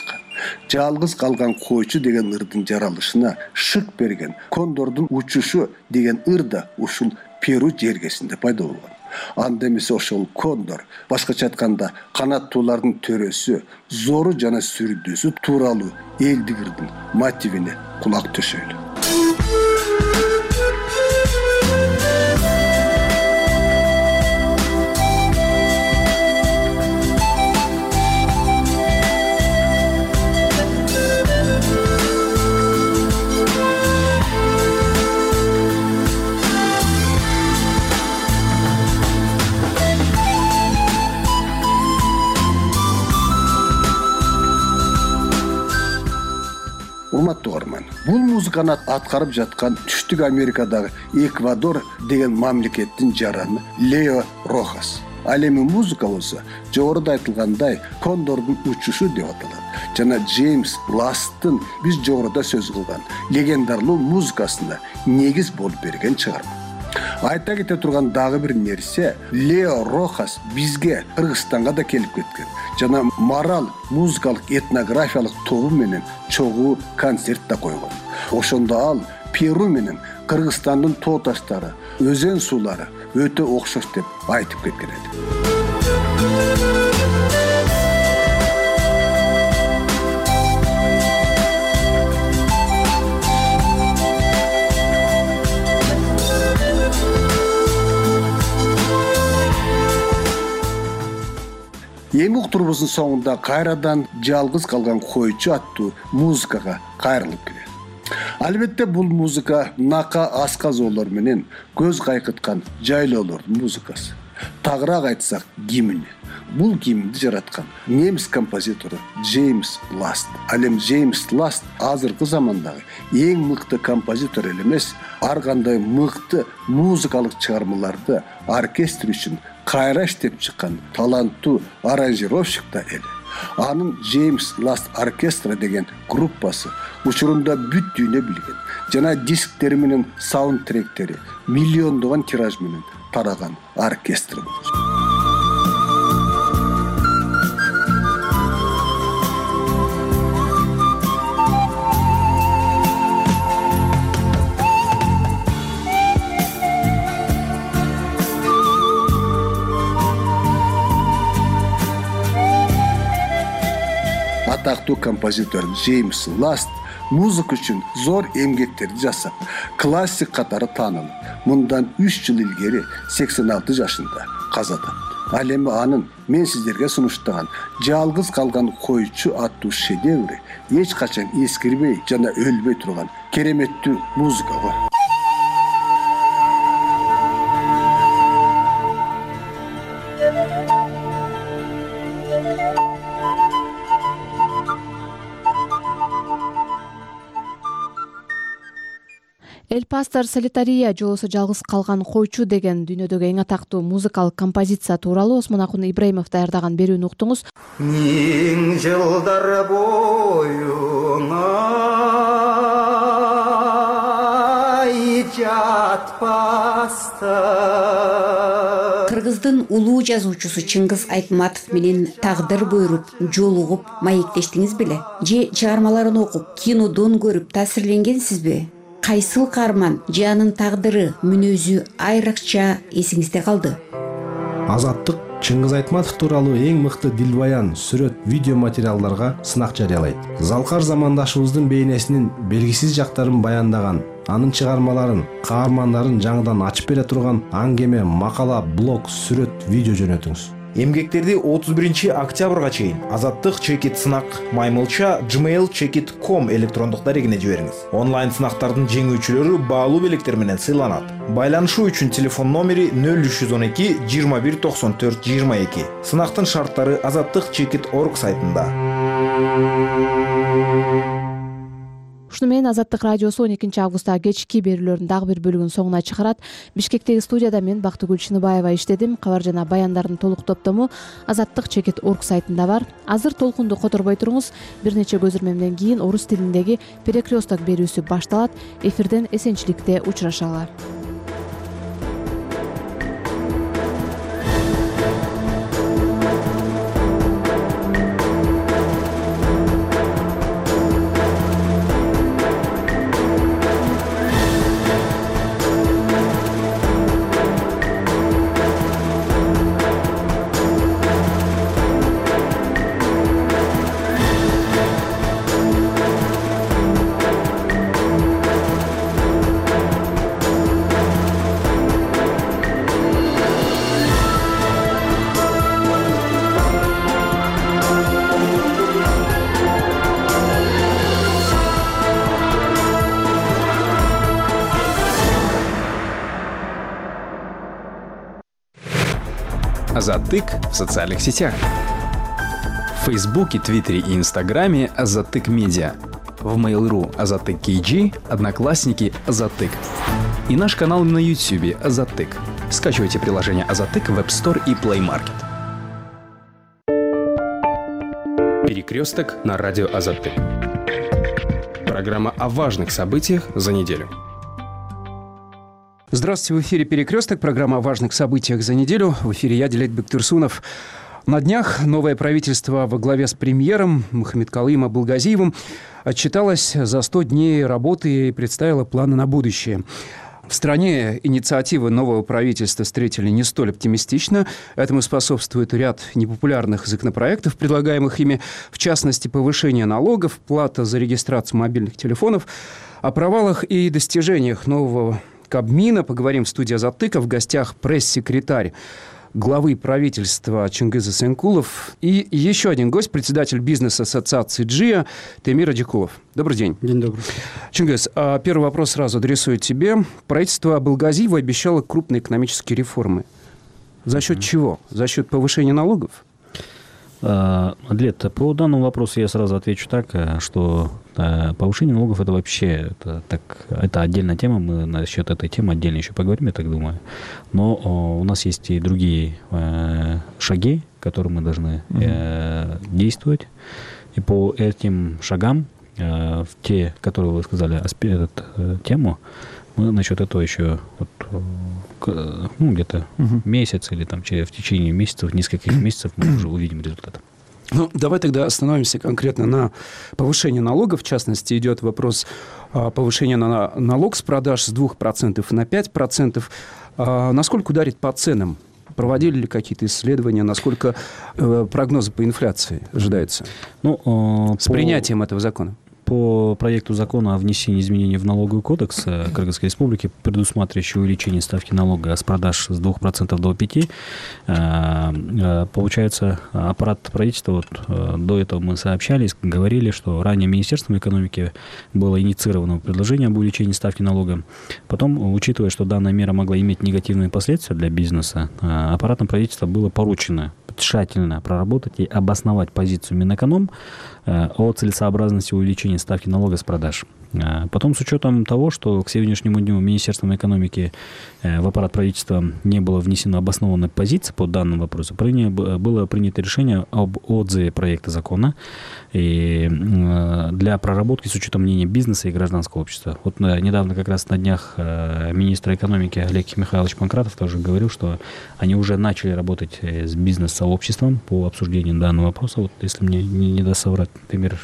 Жалгыз калган койчу деген ырдын жаралышына шык берген кондордун учушу деген ыр да ушул Перу жергесинде пайда болгон. Анда эмесе ошол кондор, башкача айтканда канаттуулардын төрөсү, зору жана сүрдүүсү тууралуу элдик ырдын мотивине кулак төшөйлү. Урматтуу угарман, бул музыканы аткарып жаткан Түштүк Америкадагы Эквадор деген мамлекеттин жараны Лео Рохас. Ал эми музыка болсо жогоруда айтылгандай кондордун учушу деп аталат. Жана Джеймс Ласттын биз жогоруда сөз кылган легендарлуу музыкасына негиз болуп берген чыгарма. Айта кете турган дагы бир нерсе, Лео Рохас бизге Кыргызстанга да келип кеткен. Жана Марал музыкалык этнографиялык тобу менен чогуу концерт да койгон. Ошондо ал Перу менен Кыргызстандын тоо таштары, өзен суулары өтө окшош деп айтып кеткен эди. Эми уктурубуздун соңунда кайрадан жалгыз калган койчу аттуу музыкага кайрылып келет. Албетте бул музыка нака асказоолор менен көз кайкыткан жайлоолордун музыкасы. Тагыраак айтсак, гимн. Бул гимнди жараткан немис композитору Джеймс Ласт. Ал эми Джеймс Ласт азыркы замандагы эң мыкты композитор эле эмес, ар кандай мыкты музыкалык чыгармаларды оркестр үчүн кайра иштеп чыккан таланттуу аранжировщик да эле. Анын Джеймс Ласт оркестра деген группасы учурунда бүт дүйнө билген. Жана дисктери менен саундтректери миллиондогон тираж менен тараган оркестр болчу. Атактуу композитор Джеймс Ласт музыка үчүн зор эмгектерди жасап, классик катары таанылып, мындан үч жыл илгери сексен алты жашында каза тапты. Ал эми анын мен сиздерге сунуштаган жалгыз калган койчу аттуу шедеври эч качан эскирбей жана өлбөй турган кереметтүү музыка го. Эль Пастор Солитария жолосу жалгыз калган койчу деген дүйнөдөгү эң атактуу музыкалык композиция тууралуу Осмон Акун Ибраимов даярдаган берүүнү уктуңуз. Миң жылдар боюңа жатпастан. Кыргыздын улуу жазуучусу Чыңгыз Айтматов менен тагдыр буйруп, жолугуп маектештиңиз беле? Же чыгармаларын окуп, кинодон көрүп таасирленгенсизби? Кайсыл каарман же анын тагдыры, мүнөзү айрыкча эсиңизде калды? Азаттык Чыңгыз Айтматов тууралуу эң мыкты дилбаян, сүрөт, видео материалдарга сынак жарыялайт. Залкар замандашыбыздын бейнесинин белгисиз жактарын баяндаган, анын чыгармаларын, каармандарын жаңыдан ачып бере турган аңгеме, макала, блог, сүрөт, видео жөнөтүңүз. Эмгектерди отуз биринчи октябрга чейин Азаттык чекит сынак маймылча gmail чекит точка ком электрондук дарегине жибериңиз. Онлайн сынактардын жеңүүчүлөрү баалуу белектер менен сыйланат. Байланышуу үчүн телефон номери нөл үч жүз он эки жыйырма бир токсон төрт жыйырма эки. Сынактын шарттары азаттык чекит точка орг сайтында. Ушуну менен Азаттык радиосу он экинчи августта кечки берүүлөрдүн дагы бир бөлүгүн соңуна чыгарат. Бишкектеги студияда мен Бактыгүл Чыныбаева иштедим. Кабар жана баяндардын толук топтому азаттык чекит точка орг сайтында бар. Азыр толкунду которбой туруңуз. Бир нече көзөрмөмдөн кийин орус тилиндеги перекресток берүүсү башталат. Эфирден эсенчиликте учурашалы. Азаттык в социальных сетях. В Фейсбуке, Твиттере и Инстаграме Азаттык Медиа. В Mail.ru Азаттык кей джи, Одноклассники Азаттык. И наш канал на Ютьюбе Азаттык. Скачивайте приложение Азаттык в App Store и Play Market. Перекресток на радио Азаттык. Программа о важных событиях за неделю. Здравствуйте, в эфире «Перекресток», программа о важных событиях за неделю. В эфире я, Дилет Бектурсунов. На днях новое правительство во главе с премьером Мухаммедкалыем Абылгазиевым отчиталось за сто дней работы и представило планы на будущее. В стране инициативы нового правительства встретили не столь оптимистично. Этому способствует ряд непопулярных законопроектов, предлагаемых ими, в частности, повышение налогов, плата за регистрацию мобильных телефонов. О провалах и достижениях нового Кабмина поговорим в студии Азаттыка. В гостях пресс-секретарь главы правительства Чингиз Эсенкулов и еще один гость, председатель бизнес-ассоциации «Джия» Темир Адикулов. Добрый день. День добрый. Чингиз, первый вопрос сразу адресую тебе. Правительство Абылгазиева обещало крупные экономические реформы. За счет mm-hmm. чего? За счет повышения налогов? Адлет, по данному вопросу я сразу отвечу так, что повышение налогов это вообще это, так, это отдельная тема, мы насчет этой темы отдельно еще поговорим, я так думаю. Но у нас есть и другие шаги, которые мы должны mm-hmm. действовать. И по этим шагам, в те, которые вы сказали, эту тему, мы насчет этого еще вот, ну, где-то угу. месяц или там, в течение месяцев, нескольких месяцев мы уже увидим результат. Ну, давай тогда остановимся конкретно на повышении налогов. В частности, идет вопрос повышения на налог с продаж с двух процентов на пять процентов. Насколько ударит по ценам? Проводили ли какие-то исследования? Насколько прогнозы по инфляции ожидаются? Ну, с по... принятием этого закона? По проекту закона о внесении изменений в налоговый кодекс Кыргызской Республики, предусматривающий увеличение ставки налога с продаж с двух процентов до пяти процентов, получается, аппарат правительства, вот, до этого мы сообщались, говорили, что ранее Министерством экономики было инициировано предложение об увеличении ставки налога. Потом, учитывая, что данная мера могла иметь негативные последствия для бизнеса, аппаратом правительства было поручено тщательно проработать и обосновать позицию Минэконом о целесообразности увеличения ставки налога с продаж. Потом, с учетом того, что к сегодняшнему дню Министерством экономики в аппарат правительства не было внесено обоснованной позиции по данному вопросу, было принято решение об отзыве проекта закона и для проработки с учетом мнения бизнеса и гражданского общества. Вот недавно как раз на днях министр экономики Олег Михайлович Панкратов тоже говорил, что они уже начали работать с бизнес-сообществом по обсуждению данного вопроса. Вот если мне не даст соврать Темир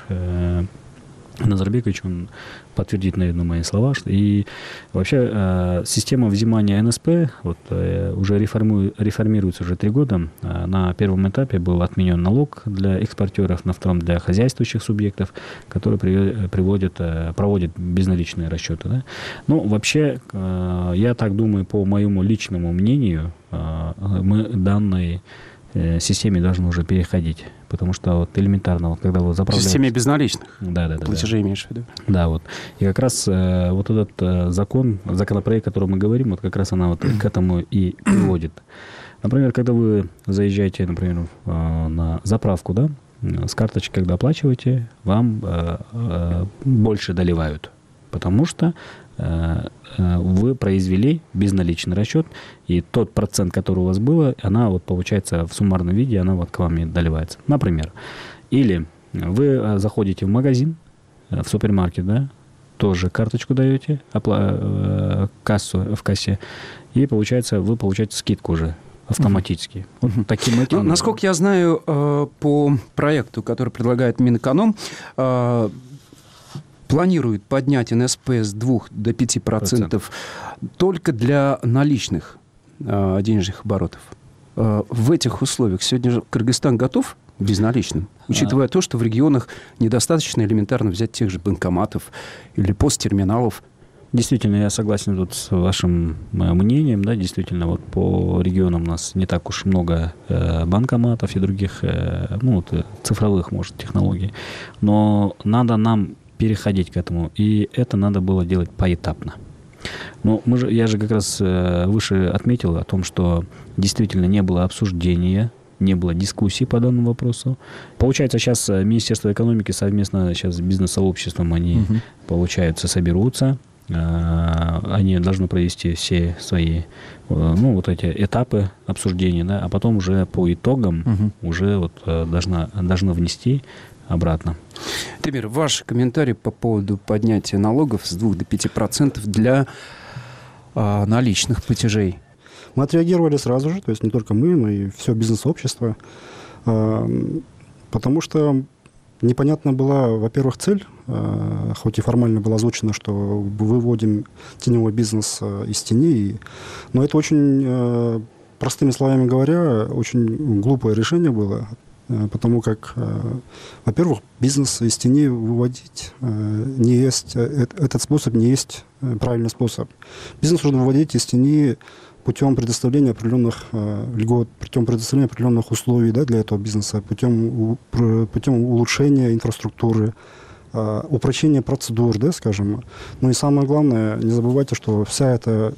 Назарбекович, он подтвердит, наверное, мои слова. И вообще э, система взимания эн эс пэ вот, э, уже реформу, реформируется уже три года. Э, на первом этапе был отменен налог для экспортеров, на втором для хозяйствующих субъектов, которые при, приводят, э, проводят безналичные расчеты. Да? Ну, вообще, э, я так думаю, по моему личному мнению, э, мы данной системе должны уже переходить, потому что вот элементарно, вот, когда вы заправляете... В системе безналичных да, да, да, платежей да. имеешь в виду? Да, вот. И как раз э, вот этот э, закон, законопроект, о котором мы говорим, вот как раз она вот к этому и приводит. Например, когда вы заезжаете, например, э, на заправку, да, с карточки, когда оплачиваете, вам э, э, больше доливают, потому что вы произвели безналичный расчет, и тот процент, который у вас был, она вот получается в суммарном виде, она вот к вам и доливается. Например, или вы заходите в магазин, в супермаркет, да, тоже карточку даете, опла- кассу в кассе, и получается, вы получаете скидку уже автоматически. Вот таким этим... Ну, насколько я знаю, по проекту, который предлагает Минэконом, планирует поднять эн эс пэ с двух до пяти процентов только для наличных э, денежных оборотов. Э, в этих условиях сегодня же Кыргызстан готов к безналичным, учитывая а. то, что в регионах недостаточно элементарно взять тех же банкоматов или посттерминалов. Действительно, я согласен тут с вашим мнением. Да, действительно, вот по регионам у нас не так уж много э, банкоматов и других э, ну, вот, цифровых, может, технологий. Но надо нам переходить к этому. И это надо было делать поэтапно. Ну, мы же, я же как раз выше отметил о том, что действительно не было обсуждения, не было дискуссий по данному вопросу. Получается, сейчас Министерство экономики совместно сейчас с бизнес-сообществом, они, угу. получается, соберутся. Они должны провести все свои, ну, вот эти этапы обсуждения, да, а потом уже по итогам угу. уже вот должна, должны внести обратно. Темир, ваш комментарий по поводу поднятия налогов с двух до пяти процентов для а, наличных платежей? Мы отреагировали сразу же, то есть не только мы, но и все бизнес-сообщество, а, потому что непонятна была, во-первых, цель, а, хоть и формально было озвучено, что выводим теневой бизнес а, из тени, и, но это очень, а, простыми словами говоря, очень глупое решение было. Потому как, во-первых, бизнес из тени выводить не есть, этот способ не есть правильный способ. Бизнес нужно выводить из тени путем предоставления определенных льгот, путем предоставления определенных условий, да, для этого бизнеса, путем, путем улучшения инфраструктуры, упрощения процедур, да, скажем. Ну и самое главное, не забывайте, что вся эта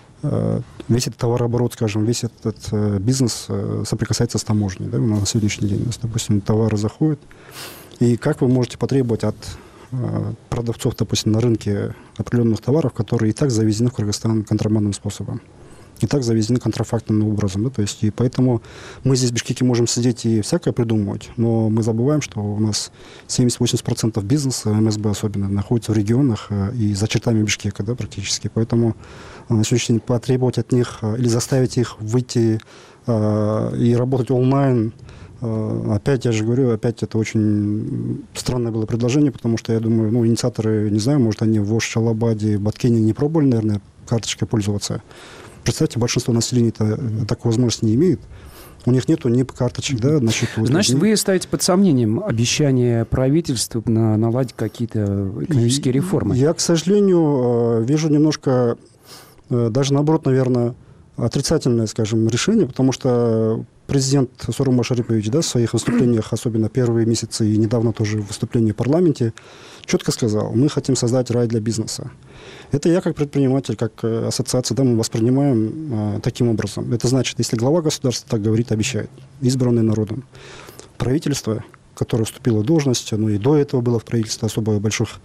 весь этот товарооборот, скажем, весь этот э, бизнес э, соприкасается с таможней, да, на сегодняшний день. Если, допустим, товары заходят, и как вы можете потребовать от э, продавцов, допустим, на рынке определенных товаров, которые и так завезены в Кыргызстан контрабандным способом, и так завезены контрафактным образом, да, то есть, и поэтому мы здесь в Бишкеке можем сидеть и всякое придумывать, но мы забываем, что у нас семьдесят-восемьдесят процентов бизнеса, эм эс бэ особенно, находится в регионах э, и за чертами Бишкека, да, практически, поэтому на сегодняшний день потребовать от них или заставить их выйти э, и работать онлайн, э, опять, я же говорю, опять это очень странное было предложение, потому что, я думаю, ну, инициаторы, не знаю, может, они в Ош-Чалабаде, Баткене не пробовали, наверное, карточкой пользоваться. Представьте, большинство населения-то такой возможности не имеет. У них нету ни карточек, да, на счету. Значит, вы ставите под сомнением обещание правительства на, наладить какие-то экономические реформы? Я, к сожалению, вижу немножко... Даже наоборот, наверное, отрицательное, скажем, решение, потому что президент Сооронбай Шарипович, да, в своих выступлениях, особенно первые месяцы и недавно тоже в выступлении в парламенте, четко сказал, мы хотим создать рай для бизнеса. Это я как предприниматель, как ассоциация, да, мы воспринимаем а, таким образом. Это значит, если глава государства так говорит, обещает, избранный народом, правительство, которое вступило в должность, но и до этого было в правительстве особо больших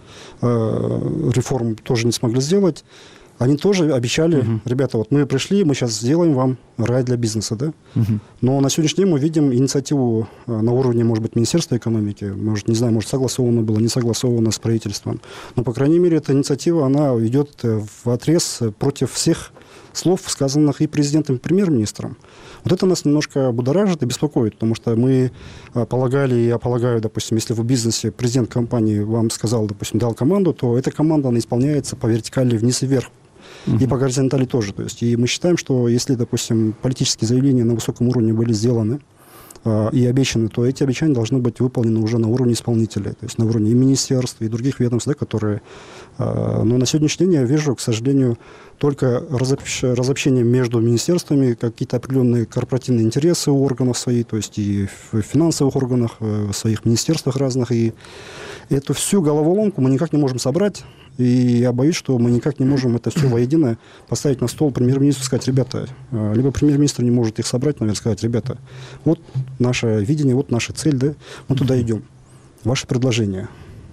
э, реформ тоже не смогли сделать, они тоже обещали, uh-huh. ребята, вот мы пришли, мы сейчас сделаем вам рай для бизнеса, да? Uh-huh. Но на сегодняшний день мы видим инициативу на уровне, может быть, Министерства экономики, может, не знаю, может, согласовано было, не согласовано с правительством. Но, по крайней мере, эта инициатива, она идет в отрез против всех слов, сказанных и президентом, и премьер-министром. Вот это нас немножко будоражит и беспокоит, потому что мы полагали, я полагаю, допустим, если в бизнесе президент компании вам сказал, допустим, дал команду, то эта команда, она исполняется по вертикали вниз и вверх. Uh-huh. И по горизонтали тоже. То есть, и мы считаем, что если, допустим, политические заявления на высоком уровне были сделаны э, и обещаны, то эти обещания должны быть выполнены уже на уровне исполнителей, то есть на уровне и министерств, и других ведомств, да, которые... Э, но на сегодняшний день я вижу, к сожалению, только разобщ... разобщение между министерствами, какие-то определенные корпоративные интересы у органов своих, то есть и в финансовых органах, в своих министерствах разных. И эту всю головоломку мы никак не можем собрать. И я боюсь, что мы никак не можем это все воедино поставить на стол премьер-министру и сказать, ребята, либо премьер-министр не может их собрать, наверное, сказать, ребята, вот наше видение, вот наша цель, да, мы туда идем. Ваше предложение.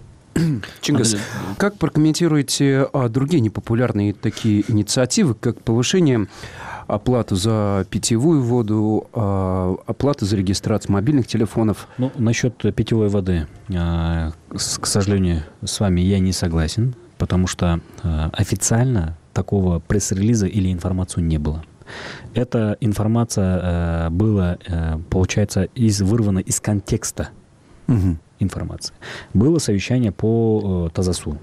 Чингис, как прокомментируете а, другие непопулярные такие инициативы, как повышение оплаты за питьевую воду, а, оплата за регистрацию мобильных телефонов? Ну, насчет питьевой воды, а, с, к сожалению, с вами я не согласен, потому что а, официально такого пресс-релиза или информации не было. Эта информация а, была, а, получается, из, вырвана из контекста. Угу. Информации. Было совещание по э, Тазасу.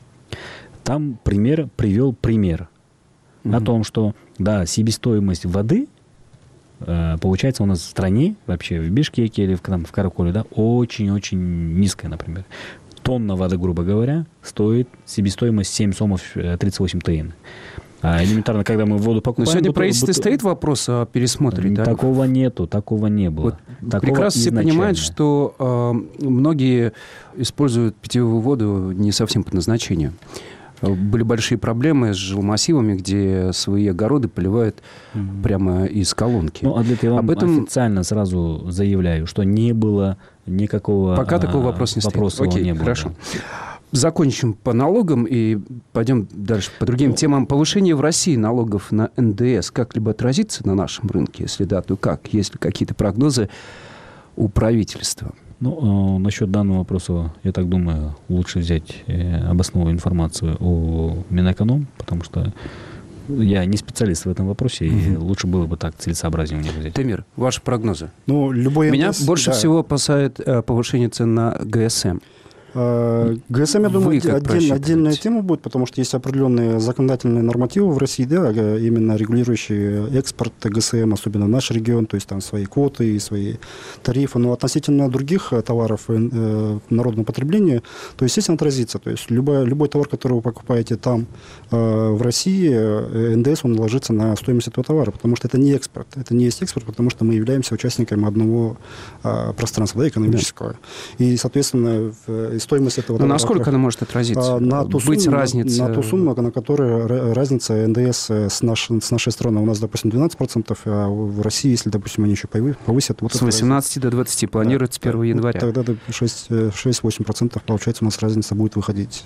Там пример, привел пример mm-hmm. о том, что да, себестоимость воды э, получается у нас в стране, вообще в Бишкеке или в, там, в Караколе, да, очень-очень низкая, например. Тонна воды, грубо говоря, стоит себестоимость семь сомов тридцать восемь тн. А элементарно, когда мы воду покупаем... Но сегодня бутыль, правительстве бутыль... стоит вопрос о пересмотре тарифов? Такого нету, такого не было. Вот такого прекрасно все изначально. понимают, что э, многие используют питьевую воду не совсем по назначению. Были большие проблемы с жилмассивами, где свои огороды поливают mm-hmm. прямо из колонки. Ну, а для этого я Об этом... официально сразу заявляю, что не было никакого... Пока такого вопроса не вопроса Окей, не было. Хорошо. Закончим по налогам и пойдем дальше по другим ну, темам. Повышение в России налогов на эн дэ эс как-либо отразится на нашем рынке? Если да, то как? Есть ли какие-то прогнозы у правительства? Ну, э, насчет данного вопроса, я так думаю, лучше взять э, обоснованную информацию у Минэконом, потому что я не специалист в этом вопросе, mm-hmm. и лучше было бы так целесообразнее у них взять. Тамир, ваши прогнозы? Ну, любой Меня эн дэ эс, больше да. всего опасает э, повышение цен на гэ эс эм. гэ эс эм, я думаю, отдельно, отдельная тема будет, потому что есть определенные законодательные нормативы в России, да, именно регулирующие экспорт гэ эс эм, особенно в наш регион, то есть там свои квоты и свои тарифы. Но относительно других товаров э, народного потребления, то, естественно, отразится. То есть любой, любой товар, который вы покупаете там, э, в России, эн дэ эс, он ложится на стоимость этого товара, потому что это не экспорт. Это не есть экспорт, потому что мы являемся участниками одного э, пространства, да, экономического. Да. И, соответственно, в стоимость этого товара. Насколько она может отразиться? На ту Быть сумму, разница... на ту сумму, на которой разница эн дэ эс с, наш, с нашей страны. У нас, допустим, двенадцать процентов, а в России, если, допустим, они еще повысят... Вот с восемнадцати до двадцати планируется да, первого января. Тогда шесть-восемь процентов, получается, у нас разница будет выходить.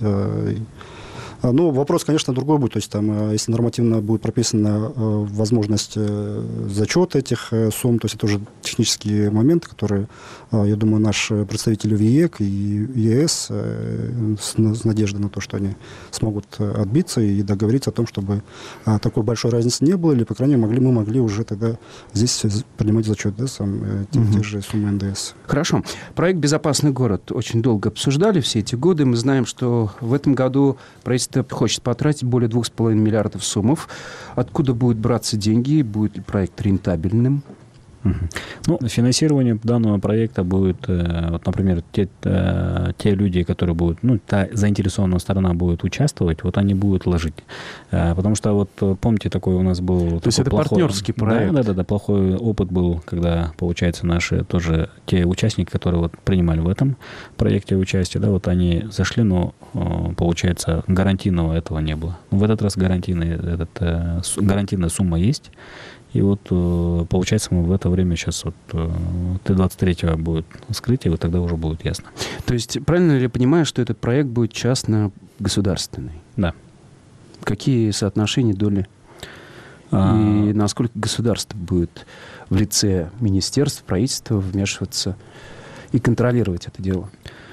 Ну, вопрос, конечно, другой будет. То есть, там, если нормативно будет прописана возможность зачета этих сумм, то есть это уже технические моменты, которые, я думаю, наши представители в ЕЭК и ЕС с надеждой на то, что они смогут отбиться и договориться о том, чтобы такой большой разницы не было, или, по крайней мере, могли, мы могли уже тогда здесь принимать зачет, да, сам, тех, угу. тех же суммы эн дэ эс. Хорошо. Проект «Безопасный город» очень долго обсуждали все эти годы. Мы знаем, что в этом году правительство хочет потратить более двух с половиной миллиардов суммов. Откуда будут браться деньги? Будет ли проект рентабельным? Угу. Ну, финансирование данного проекта будет, вот, например, те, те люди, которые будут, ну, та заинтересованная сторона будет участвовать, вот они будут ложить. Потому что, вот, помните, такой у нас был... То есть это плохой, партнерский проект? Да, да, да, плохой опыт был, когда, получается, наши тоже те участники, которые вот принимали в этом проекте участие, да, вот они зашли, но, получается, гарантийного этого не было. В этот раз гарантийный, этот, гарантийная сумма есть. И вот, получается, мы в это время сейчас вот двадцать третьего будет вскрытие, вот тогда уже будет ясно. То есть, правильно ли я понимаю, что этот проект будет частно-государственный? Да. Какие соотношения доли? А... И насколько государство будет в лице министерств, правительства вмешиваться и контролировать это дело?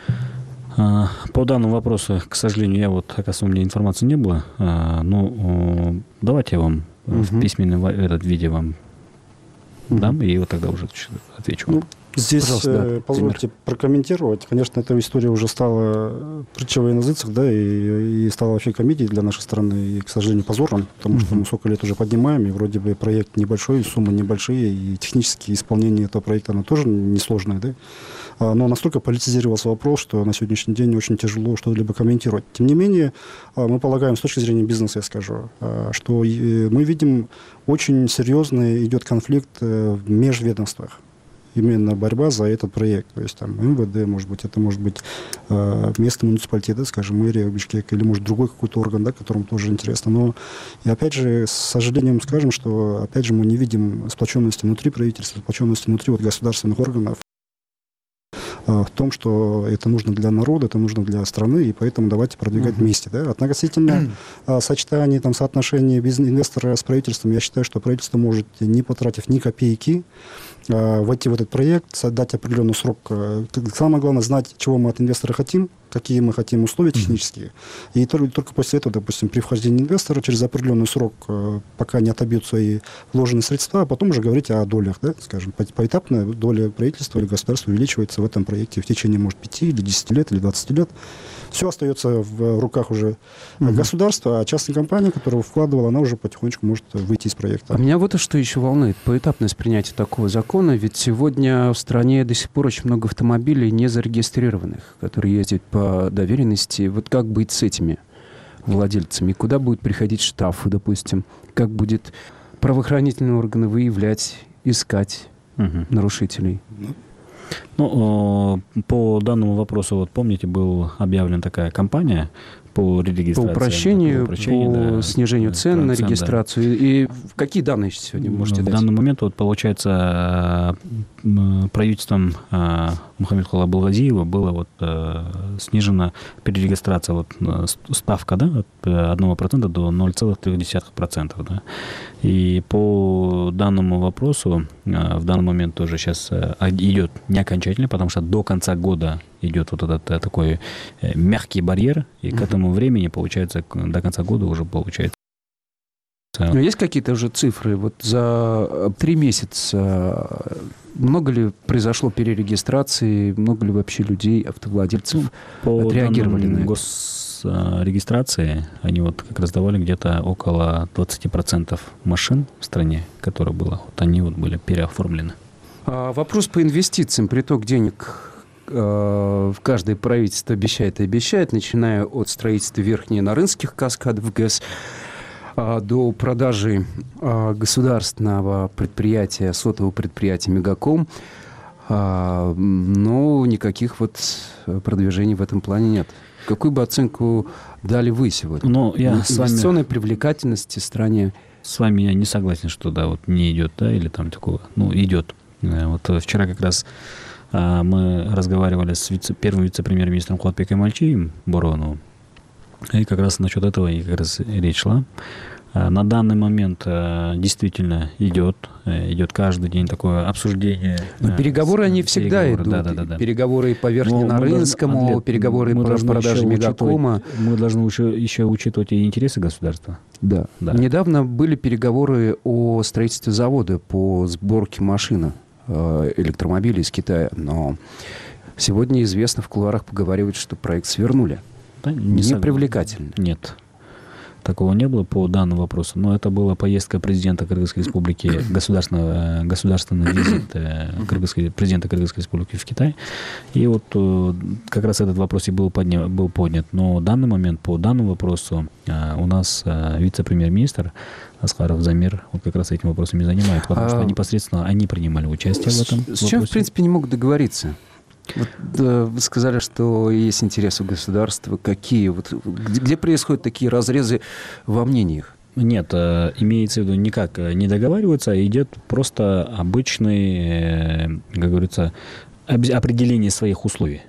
По данному вопросу, к сожалению, я вот, оказывается, у меня информации не было. Ну, давайте я вам угу. в письменном этот виде вам угу. дам, и вот тогда уже отвечу. Ну, здесь, да, позвольте Тимир. прокомментировать. Конечно, эта история уже стала притчей во языцах, да, и, и стала вообще комедией для нашей страны, и, к сожалению, позором, потому угу. что мы сколько лет уже поднимаем, и вроде бы проект небольшой, суммы небольшие, и технически исполнение этого проекта, оно тоже несложное, да. Но настолько политизировался вопрос, что на сегодняшний день очень тяжело что-либо комментировать. Тем не менее, мы полагаем, с точки зрения бизнеса, я скажу, что мы видим очень серьезный идет конфликт в межведомствах. Именно борьба за этот проект. То есть там эм вэ дэ, может быть, это может быть местный муниципалитет, да, скажем, мэрия Бишкека, или, может, другой какой-то орган, да, которому тоже интересно. Но, и опять же, с сожалением скажем, что, опять же, мы не видим сплоченности внутри правительства, сплоченности внутри вот, государственных органов, в том, что это нужно для народа, это нужно для страны, и поэтому давайте продвигать uh-huh. вместе. Да? Относительно uh-huh. сочетания, там, соотношения бизнес-инвестора с правительством, я считаю, что правительство может, не потратив ни копейки, войти в этот проект, дать определенный срок. Самое главное, знать, чего мы от инвестора хотим, какие мы хотим условия технические. И только, только после этого, допустим, при вхождении инвестора через определенный срок, пока не отобьют свои вложенные средства, а потом уже говорить о долях, да, скажем, поэтапно доля правительства или государства увеличивается в этом проекте в течение, может, пяти или десяти лет, или двадцати лет. Все остается в руках уже угу. государства, а частная компания, которая вкладывала, она уже потихонечку может выйти из проекта. А меня вот что еще волнует, поэтапность принятия такого закона, ведь сегодня в стране до сих пор очень много автомобилей не зарегистрированных, которые ездят по доверенности. Вот как быть с этими владельцами? Куда будут приходить штрафы, допустим? Как будет правоохранительные органы выявлять, искать угу. нарушителей? Ну, по данному вопросу, вот помните, была объявлена такая кампания по регистрации. По упрощению, по, по да, снижению цен на регистрацию. Да. И какие данные сегодня можете в дать? В данный момент, вот, получается, правительством Мухаммедкула Абылгазиева была вот, снижена перерегистрация, вот, ставка, да, от одного процента до ноль целых три десятых процента. Да. И по данному вопросу в данный момент тоже сейчас идет не окончательно, потому что до конца года идет вот этот такой мягкий барьер, и к этому времени, получается, до конца года уже получается. Но есть какие-то уже цифры? Вот за три месяца много ли произошло перерегистрации, много ли вообще людей, автовладельцев по отреагировали на это? Госрегистрации они вот как раз давали где-то около двадцать процентов машин в стране, которые было, вот они вот были переоформлены. А вопрос по инвестициям. Приток денег в каждое правительство обещает и обещает, начиная от строительства верхненарынских каскадов ГЭС до продажи государственного предприятия, сотового предприятия «Мегаком». Но никаких вот продвижений в этом плане нет. Какую бы оценку дали вы сегодня? Ну, я инвестиционной с вами... привлекательности в стране? С вами я не согласен, что да, вот не идет, да, или там такого. Ну, идет. Вот вчера как раз а, мы разговаривали с вице, первым вице-премьер-министром Кулатбек Эмальчиевым Бороновым. И как раз насчет этого и как раз речь шла. На данный момент действительно идет, идет каждый день такое обсуждение. Но переговоры они всегда переговоры, идут. Да, да, да. Переговоры по Верхненарынскому, должны, переговоры мы по продаже Мегакома. Мы должны еще, еще учитывать и интересы государства. Да. Да. Недавно были переговоры о строительстве завода по сборке машин, электромобилей из Китая. Но сегодня известно, в кулуарах поговаривают, что проект свернули. Да, не не привлекательно. Нет. Такого не было по данному вопросу. Но это была поездка президента Кыргызской республики, государственного, государственный визит Кыргызской, президента Кыргызской республики в Китай. И вот как раз этот вопрос и был, подня, был поднят. Но в данный момент по данному вопросу у нас вице-премьер-министр Аскаров Замир вот как раз этим вопросом и занимается, потому а... что непосредственно они принимали участие с, в этом. С чем, в принципе, не могут договориться? Вот, да, вы сказали, что есть интерес у государства. Какие? Вот, где, где происходят такие разрезы во мнениях? Нет, имеется в виду никак не договариваются, а идет просто обычный, как говорится, определение своих условий.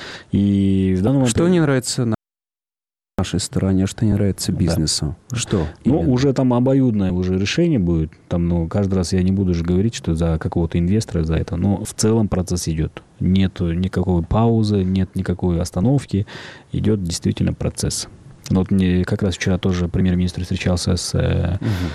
И в данном что момент... не нравится на нашей стороне, а что не нравится бизнесу? Да. Что? Ну, именно? Уже там обоюдное уже решение будет. Там, ну, каждый раз я не буду же говорить, что за какого-то инвестора, за это. Но в целом процесс идет. Нет никакой паузы, нет никакой остановки. Идет действительно процесс. Вот мне как раз вчера тоже премьер-министр встречался с э,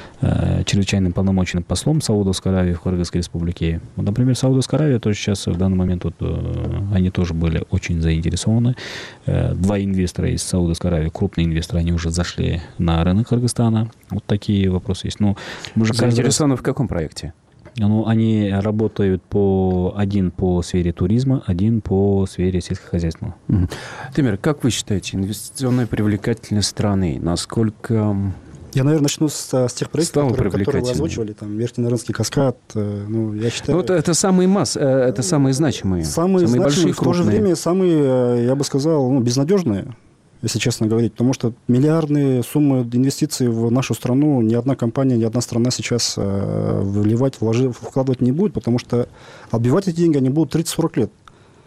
э, чрезвычайным полномоченным послом Саудовской Аравии в Кыргызской республике. Вот, например, Саудовская Аравия тоже сейчас в данный момент вот, э, они тоже были очень заинтересованы. Э, два инвестора из Саудовской Аравии, крупные инвесторы, они уже зашли на рынок Кыргызстана. Вот такие вопросы есть. Ну, мы же заинтересованы раз... в каком проекте? Ну, они работают по, один по сфере туризма, один по сфере сельскохозяйственного. Угу. Тимир, как вы считаете, инвестиционная привлекательность страны, насколько... Я, наверное, начну с, с тех проектов, которые, которые вы озвучивали, там, Верхненарынский каскад, ну, я считаю... Ну, это, это самые масс, это самые значимые, самые, самые значимые, большие, в то же время самые, я бы сказал, ну, безнадежные, если честно говорить, потому что миллиардные суммы инвестиций в нашу страну ни одна компания, ни одна страна сейчас э, вливать, вложи, вкладывать не будет, потому что отбивать эти деньги они будут тридцать-сорок лет.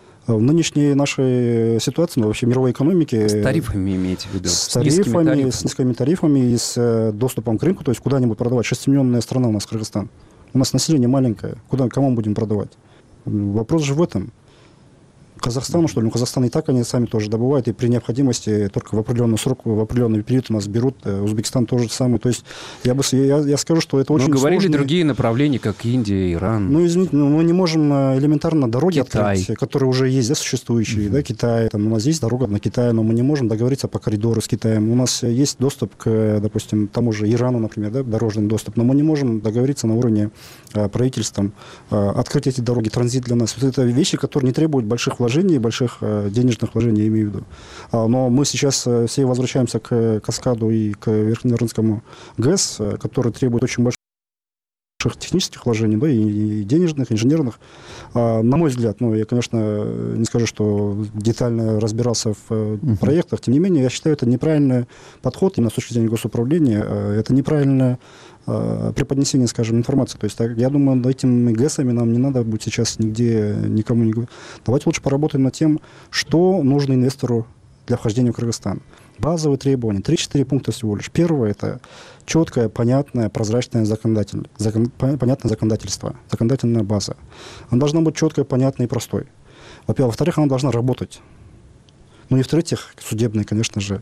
В нынешней нашей ситуации, ну, вообще мировой экономике... С тарифами имеете в виду? С, с тарифами, тарифами, с низкими тарифами и с э, доступом к рынку, то есть куда-нибудь продавать. шестимиллионная страна у нас, Кыргызстан. У нас население маленькое. Куда, кому мы будем продавать? Вопрос же в этом. Казахстану, что ли? Ну, Казахстан и так они сами тоже добывают, и при необходимости только в определенный срок, в определенный период у нас берут. Узбекистан тоже самое. То есть я, бы, я, я скажу, что это очень сложно. Но говорили сложный... другие направления, как Индия, Иран. Ну, извините, ну, мы не можем элементарно дороги Китай. Открыть, которые уже есть, да, существующие, mm-hmm. да, Китай. Там, у нас есть дорога на Китай, но мы не можем договориться по коридору с Китаем. У нас есть доступ к, допустим, тому же Ирану, например, да, дорожный доступ, но мы не можем договориться на уровне э, правительства, э, открыть эти дороги, транзит для нас. Вот это вещи, которые не требуют больших вложений, больших денежных вложений, я имею в виду. Но мы сейчас все возвращаемся к каскаду и к Верхненарынскому ГЭС, который требует очень большого технических вложений, да, и денежных, инженерных. А, на мой взгляд, ну, я, конечно, не скажу, что детально разбирался в uh-huh. проектах, тем не менее, я считаю, это неправильный подход именно с точки зрения госуправления, это неправильное а, преподнесение, скажем, информации. То есть, так, я думаю, этими ГЭСами нам не надо будет сейчас нигде никому не говорить. Давайте лучше поработаем над тем, что нужно инвестору для вхождения в Кыргызстан. Базовые требования, три-четыре пункта всего лишь. Первое – это четкое, понятное, прозрачное законодатель, закон, понятное законодательство, законодательная база. Она должна быть четкой, понятной и простой. Во-первых. Во-вторых, она должна работать. Ну и в-третьих, судебная, конечно же,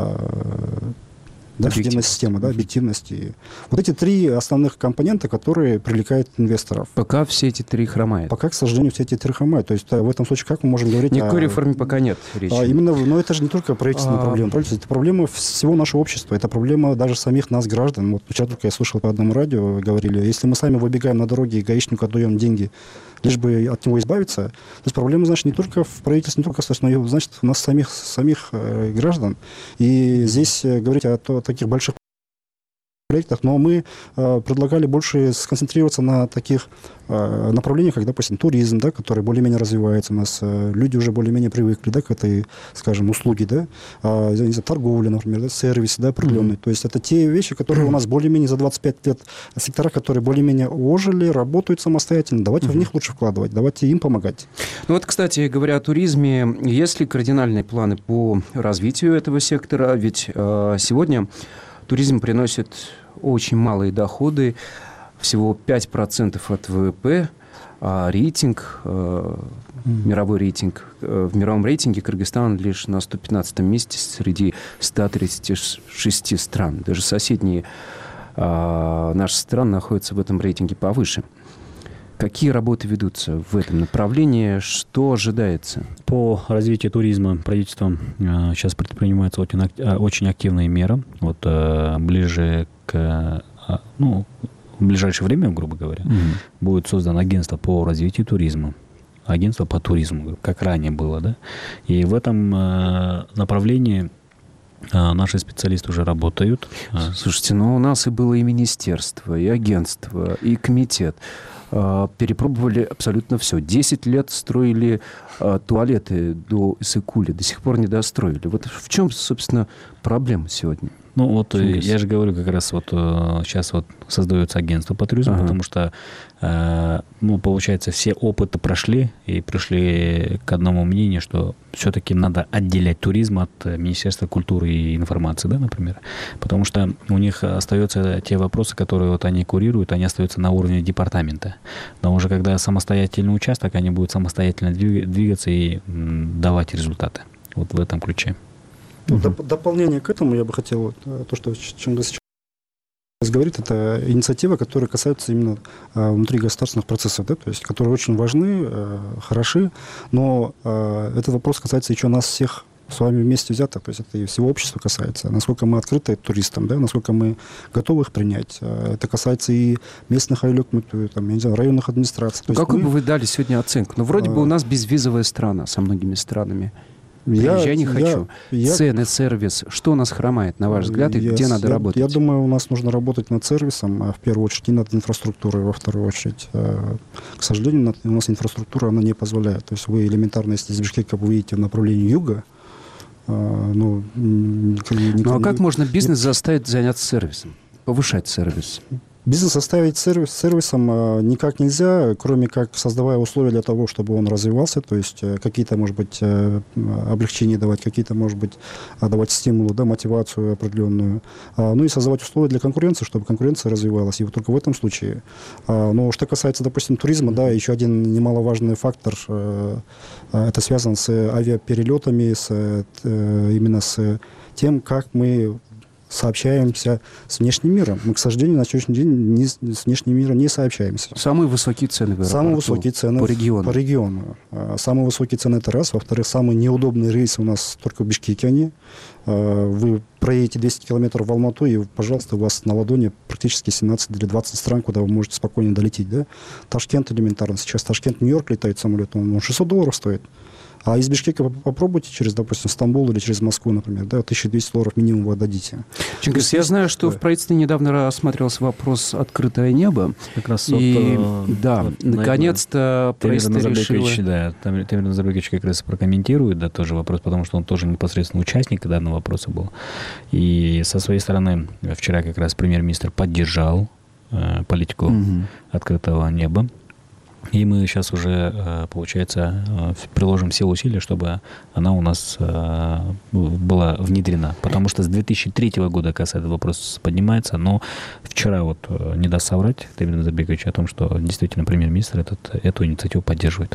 да, судебная система, да, объективность. И вот эти три основных компонента, которые привлекают инвесторов. Пока все эти три хромают. Пока, к сожалению, все эти три хромают. То есть в этом случае как мы можем говорить Никакой о... реформе пока нет речи. А, именно, но это же не только правительственная а... проблема. Правительство, это проблема всего нашего общества. Это проблема даже самих нас, граждан. Вот вчера только я слышал по одному радио, говорили, если мы сами выбегаем на дороге и гаишнику отдаем деньги, лишь бы от него избавиться, то есть проблема, значит, не только в правительстве, не только в государстве, но и, значит, у нас самих, самих э, граждан. И здесь э, говорить о, о таких больших проектах, но мы э, предлагали больше сконцентрироваться на таких э, направлениях, как, допустим, туризм, да, который более-менее развивается у нас, э, люди уже более-менее привыкли, да, к этой, скажем, услуге, да, э, не знаю, торговля, например, да, сервис, да, определенный. Mm-hmm. То есть это те вещи, которые у нас более-менее за двадцать пять лет, сектора, которые более-менее ожили, работают самостоятельно. Давайте mm-hmm. в них лучше вкладывать, давайте им помогать. Ну вот, кстати, говоря о туризме, есть ли кардинальные планы по развитию этого сектора? Ведь э, сегодня туризм приносит очень малые доходы, всего пять процентов от ВВП, а рейтинг, э, mm. мировой рейтинг, э, в мировом рейтинге Кыргызстан лишь на сто пятнадцатом месте среди ста тридцати шести стран. Даже соседние э, наши страны находятся в этом рейтинге повыше. Какие работы ведутся в этом направлении? Что ожидается? По развитию туризма правительством э, сейчас предпринимаются очень, э, очень активные меры. Вот э, ближе к, э, ну, в ближайшее время, грубо говоря, mm-hmm. будет создано агентство по развитию туризма. Агентство по туризму, как ранее было, да? И в этом э, направлении э, наши специалисты уже работают. Слушайте, ну у нас и было и министерство, и агентство, и комитет. Перепробовали абсолютно все. Десять лет строили а, туалеты до Иссык-Куля, до сих пор не достроили. Вот в чем, собственно, проблема сегодня? Ну вот Чингис. Я же говорю, как раз вот сейчас вот создается агентство по туризму, ага. потому что, э, ну, получается, все опыты прошли и пришли к одному мнению, что все-таки надо отделять туризм от Министерства культуры и информации, да, например, потому что у них остаются те вопросы, которые вот они курируют, они остаются на уровне департамента. Но уже когда самостоятельный участок, они будут самостоятельно двигаться и давать результаты. Вот в этом ключе. Ну, uh-huh. доп- дополнение к этому я бы хотел, то, что Чингис сейчас говорит, это инициатива, которая касается именно а, внутригосударственных процессов, да, то есть, которые очень важны, а, хороши, но а, этот вопрос касается еще нас всех с вами вместе взятых, то есть это и всего общества касается, насколько мы открыты туристам, да, насколько мы готовы их принять. Это касается и местных там, я не знаю, районных администраций. Ну, какую мы... бы вы дали сегодня оценку? Ну, вроде а... бы у нас безвизовая страна со многими странами. Я, я не хочу. Я, Цены, сервис. Что у нас хромает, на ваш взгляд, и я, где надо я, работать? Я думаю, у нас нужно работать над сервисом, а в первую очередь, и над инфраструктурой, во вторую очередь. К сожалению, у нас инфраструктура, она не позволяет. То есть вы элементарно, если из Бишкека вы выйдете в направлении юга, ну... Никогда, ну а как не, можно бизнес не... заставить заняться сервисом, повышать сервис? Бизнес оставить сервис, сервисом э, никак нельзя, кроме как создавая условия для того, чтобы он развивался, то есть э, какие-то, может быть, э, облегчения давать, какие-то, может быть, давать стимулы, да, мотивацию определенную, а, ну и создавать условия для конкуренции, чтобы конкуренция развивалась. И вот только в этом случае. А, но что касается, допустим, туризма, да, еще один немаловажный фактор, э, это связан с авиаперелетами, с, э, именно с тем, как мы сообщаемся с внешним миром. Мы, к сожалению, на сегодняшний день не, с внешним миром не сообщаемся. Самые высокие цены в Самые высокие цены по региону. По региону. Самые высокие цены это раз. Во-вторых, самые неудобные рейсы у нас только в Бишкеке они. Вы проедете двести километров в Алмату, и, пожалуйста, у вас на ладони практически семнадцать или двадцать стран, куда вы можете спокойно долететь. Да? Ташкент элементарно. Сейчас Ташкент, Нью-Йорк летает самолет, он шестьсот долларов стоит. А из Бишкека попробуйте через, допустим, Стамбул или через Москву, например, да, тысяча двести долларов минимум вы отдадите. Чингис, я знаю, что да. в правительстве недавно рассматривался вопрос «Открытое небо». Как раз и, вот, да, вот, наконец-то правительство решило... Да, Тамир Назарбекович как раз прокомментирует, да, тоже вопрос, потому что он тоже непосредственно участник данного вопроса был. И со своей стороны вчера как раз премьер-министр поддержал э, политику угу. открытого неба. И мы сейчас уже, получается, приложим все усилия, чтобы она у нас была внедрена. Потому что с две тысячи третьего года, кажется, этот вопрос поднимается. Но вчера вот не даст соврать Тамир Назарбекович о том, что действительно премьер-министр этот, эту инициативу поддерживает.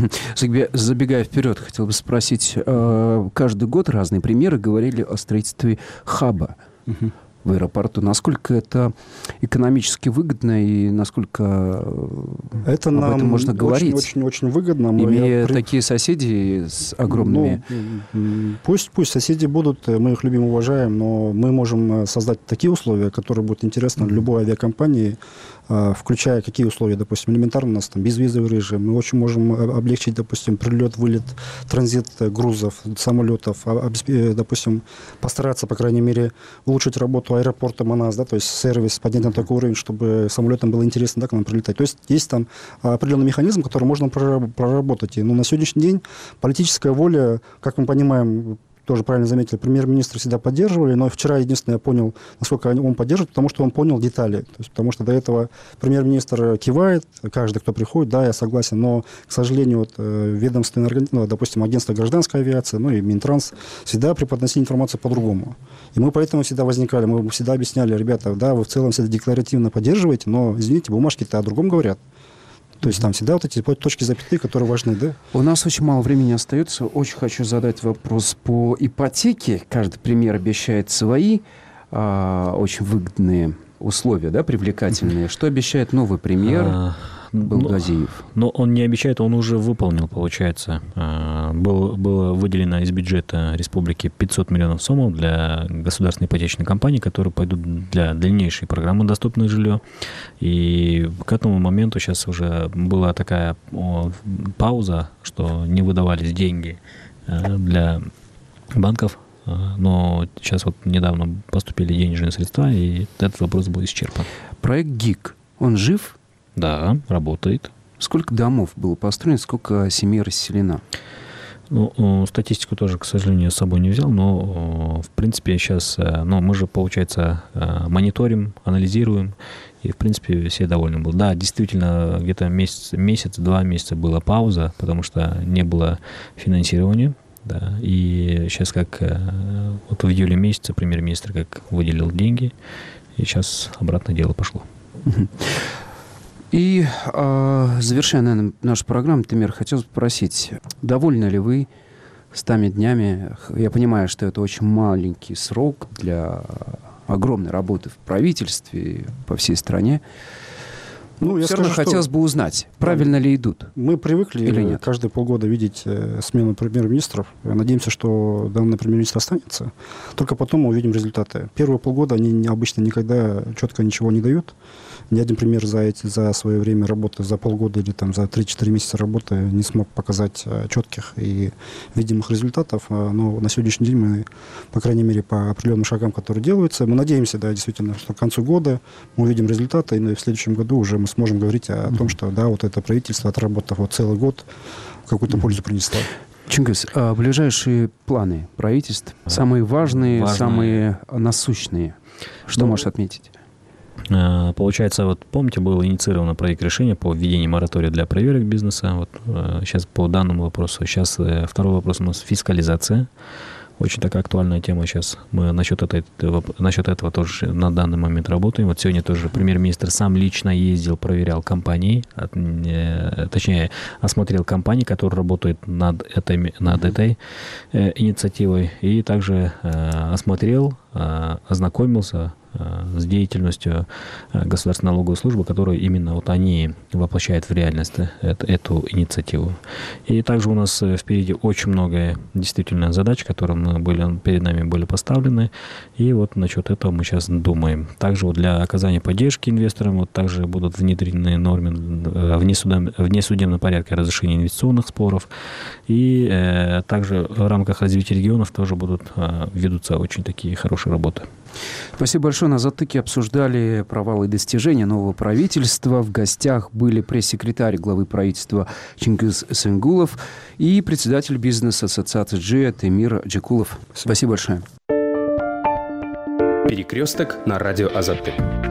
Забегая вперед, хотел бы спросить. Каждый год разные премьеры говорили о строительстве хаба в аэропорту. Насколько это экономически выгодно и насколько это об нам этом можно говорить? Очень-очень выгодно. Мы Имея при... такие соседи с огромными... Ну, пусть, пусть соседи будут, мы их любим, уважаем, но мы можем создать такие условия, которые будут интересны mm-hmm. любой авиакомпании, включая какие условия, допустим, элементарно у нас там безвизовый режим. Мы очень можем облегчить, допустим, прилет, вылет, транзит грузов, самолетов, допустим, постараться, по крайней мере, улучшить работу аэропорта Манас, да, то есть сервис поднять на такой уровень, чтобы самолетам было интересно, да, к нам прилетать. То есть есть там определенный механизм, который можно проработать. И, ну, на сегодняшний день политическая воля, как мы понимаем, тоже правильно заметили, премьер-министр всегда поддерживали, но вчера единственное я понял, насколько он поддерживает, потому что он понял детали. То есть, потому что до этого премьер-министр кивает, каждый, кто приходит, да, я согласен, но, к сожалению, вот, ведомственные организации, ну, допустим, агентство гражданской авиации, ну и Минтранс, всегда преподносили информацию по-другому. И мы поэтому всегда возникали, мы всегда объясняли, ребята, да, вы в целом всегда декларативно поддерживаете, но, извините, бумажки-то о другом говорят. То есть там всегда вот эти точки запятые, которые важны, да? У нас очень мало времени остается. Очень хочу задать вопрос по ипотеке. Каждый премьер обещает свои а, очень выгодные условия, да, привлекательные. Что обещает новый премьер Балгазиев? Но, но он не обещает, он уже выполнил, получается. Было, было выделено из бюджета республики пятьсот миллионов сомов для государственной ипотечной компании, которые пойдут для дальнейшей программы «Доступное жилье». И к этому моменту сейчас уже была такая о, пауза, что не выдавались деньги для банков. Но сейчас вот недавно поступили денежные средства, и этот вопрос был исчерпан. Проект ГИК, он жив? Да, работает. Сколько домов было построено, сколько семей расселено? Ну, статистику тоже, к сожалению, с собой не взял, но, в принципе, сейчас, ну, мы же, получается, мониторим, анализируем, и, в принципе, все довольны были. Да, действительно, где-то месяц, месяц, два месяца была пауза, потому что не было финансирования, да, и сейчас как вот в июле месяце премьер-министр как выделил деньги, и сейчас обратно дело пошло. И, э, завершая, наверное, нашу программу, Тамир, хотел спросить, довольны ли вы стами днями? Я понимаю, что это очень маленький срок для огромной работы в правительстве по всей стране. Ну, я все скажу, равно хотелось бы узнать, правильно ли идут. Мы привыкли или нет? Каждые полгода видеть э, смену премьер-министров. Надеемся, что данный премьер-министр останется. Только потом мы увидим результаты. Первые полгода они обычно никогда четко ничего не дают. Ни один премьер за, эти, за свое время работы, за полгода или там, за три-четыре месяца работы не смог показать э, четких и видимых результатов. Но на сегодняшний день мы, по крайней мере, по определенным шагам, которые делаются, мы надеемся, да, действительно, что к концу года мы увидим результаты, и в следующем году уже мы сможем говорить о mm-hmm. том, что да, вот это правительство, отработав вот целый год, какую-то mm-hmm. пользу принесло. Чингис, а ближайшие планы правительств, самые важные, важные. самые насущные, что ну, можешь отметить? Получается, вот помните, был инициирован проект решения по введению моратория для проверок бизнеса. Вот сейчас по данному вопросу. Сейчас второй вопрос у нас фискализация. Очень такая актуальная тема сейчас. Мы насчет, этой, насчет этого тоже на данный момент работаем. Вот сегодня тоже премьер-министр сам лично ездил, проверял компании, от, э, точнее, осмотрел компании, которые работают над этой, над этой э, инициативой. И также э, осмотрел, э, ознакомился с деятельностью Государственной налоговой службы, которую именно вот они воплощают в реальность эту инициативу. И также у нас впереди очень много действительно задач, которые мы были, перед нами были поставлены, и вот насчет этого мы сейчас думаем. Также вот для оказания поддержки инвесторам вот также будут внедрены нормы внесудебного порядка разрешения инвестиционных споров, и э, также в рамках развития регионов тоже будут э, ведутся очень такие хорошие работы. Спасибо большое. На «Затыке» обсуждали провалы и достижения нового правительства. В гостях были пресс-секретарь главы правительства Чингиз Сенгулов и председатель бизнес-ассоциации «Джия» Темир Джекулов. Спасибо большое. Перекресток на радио «Азаттык».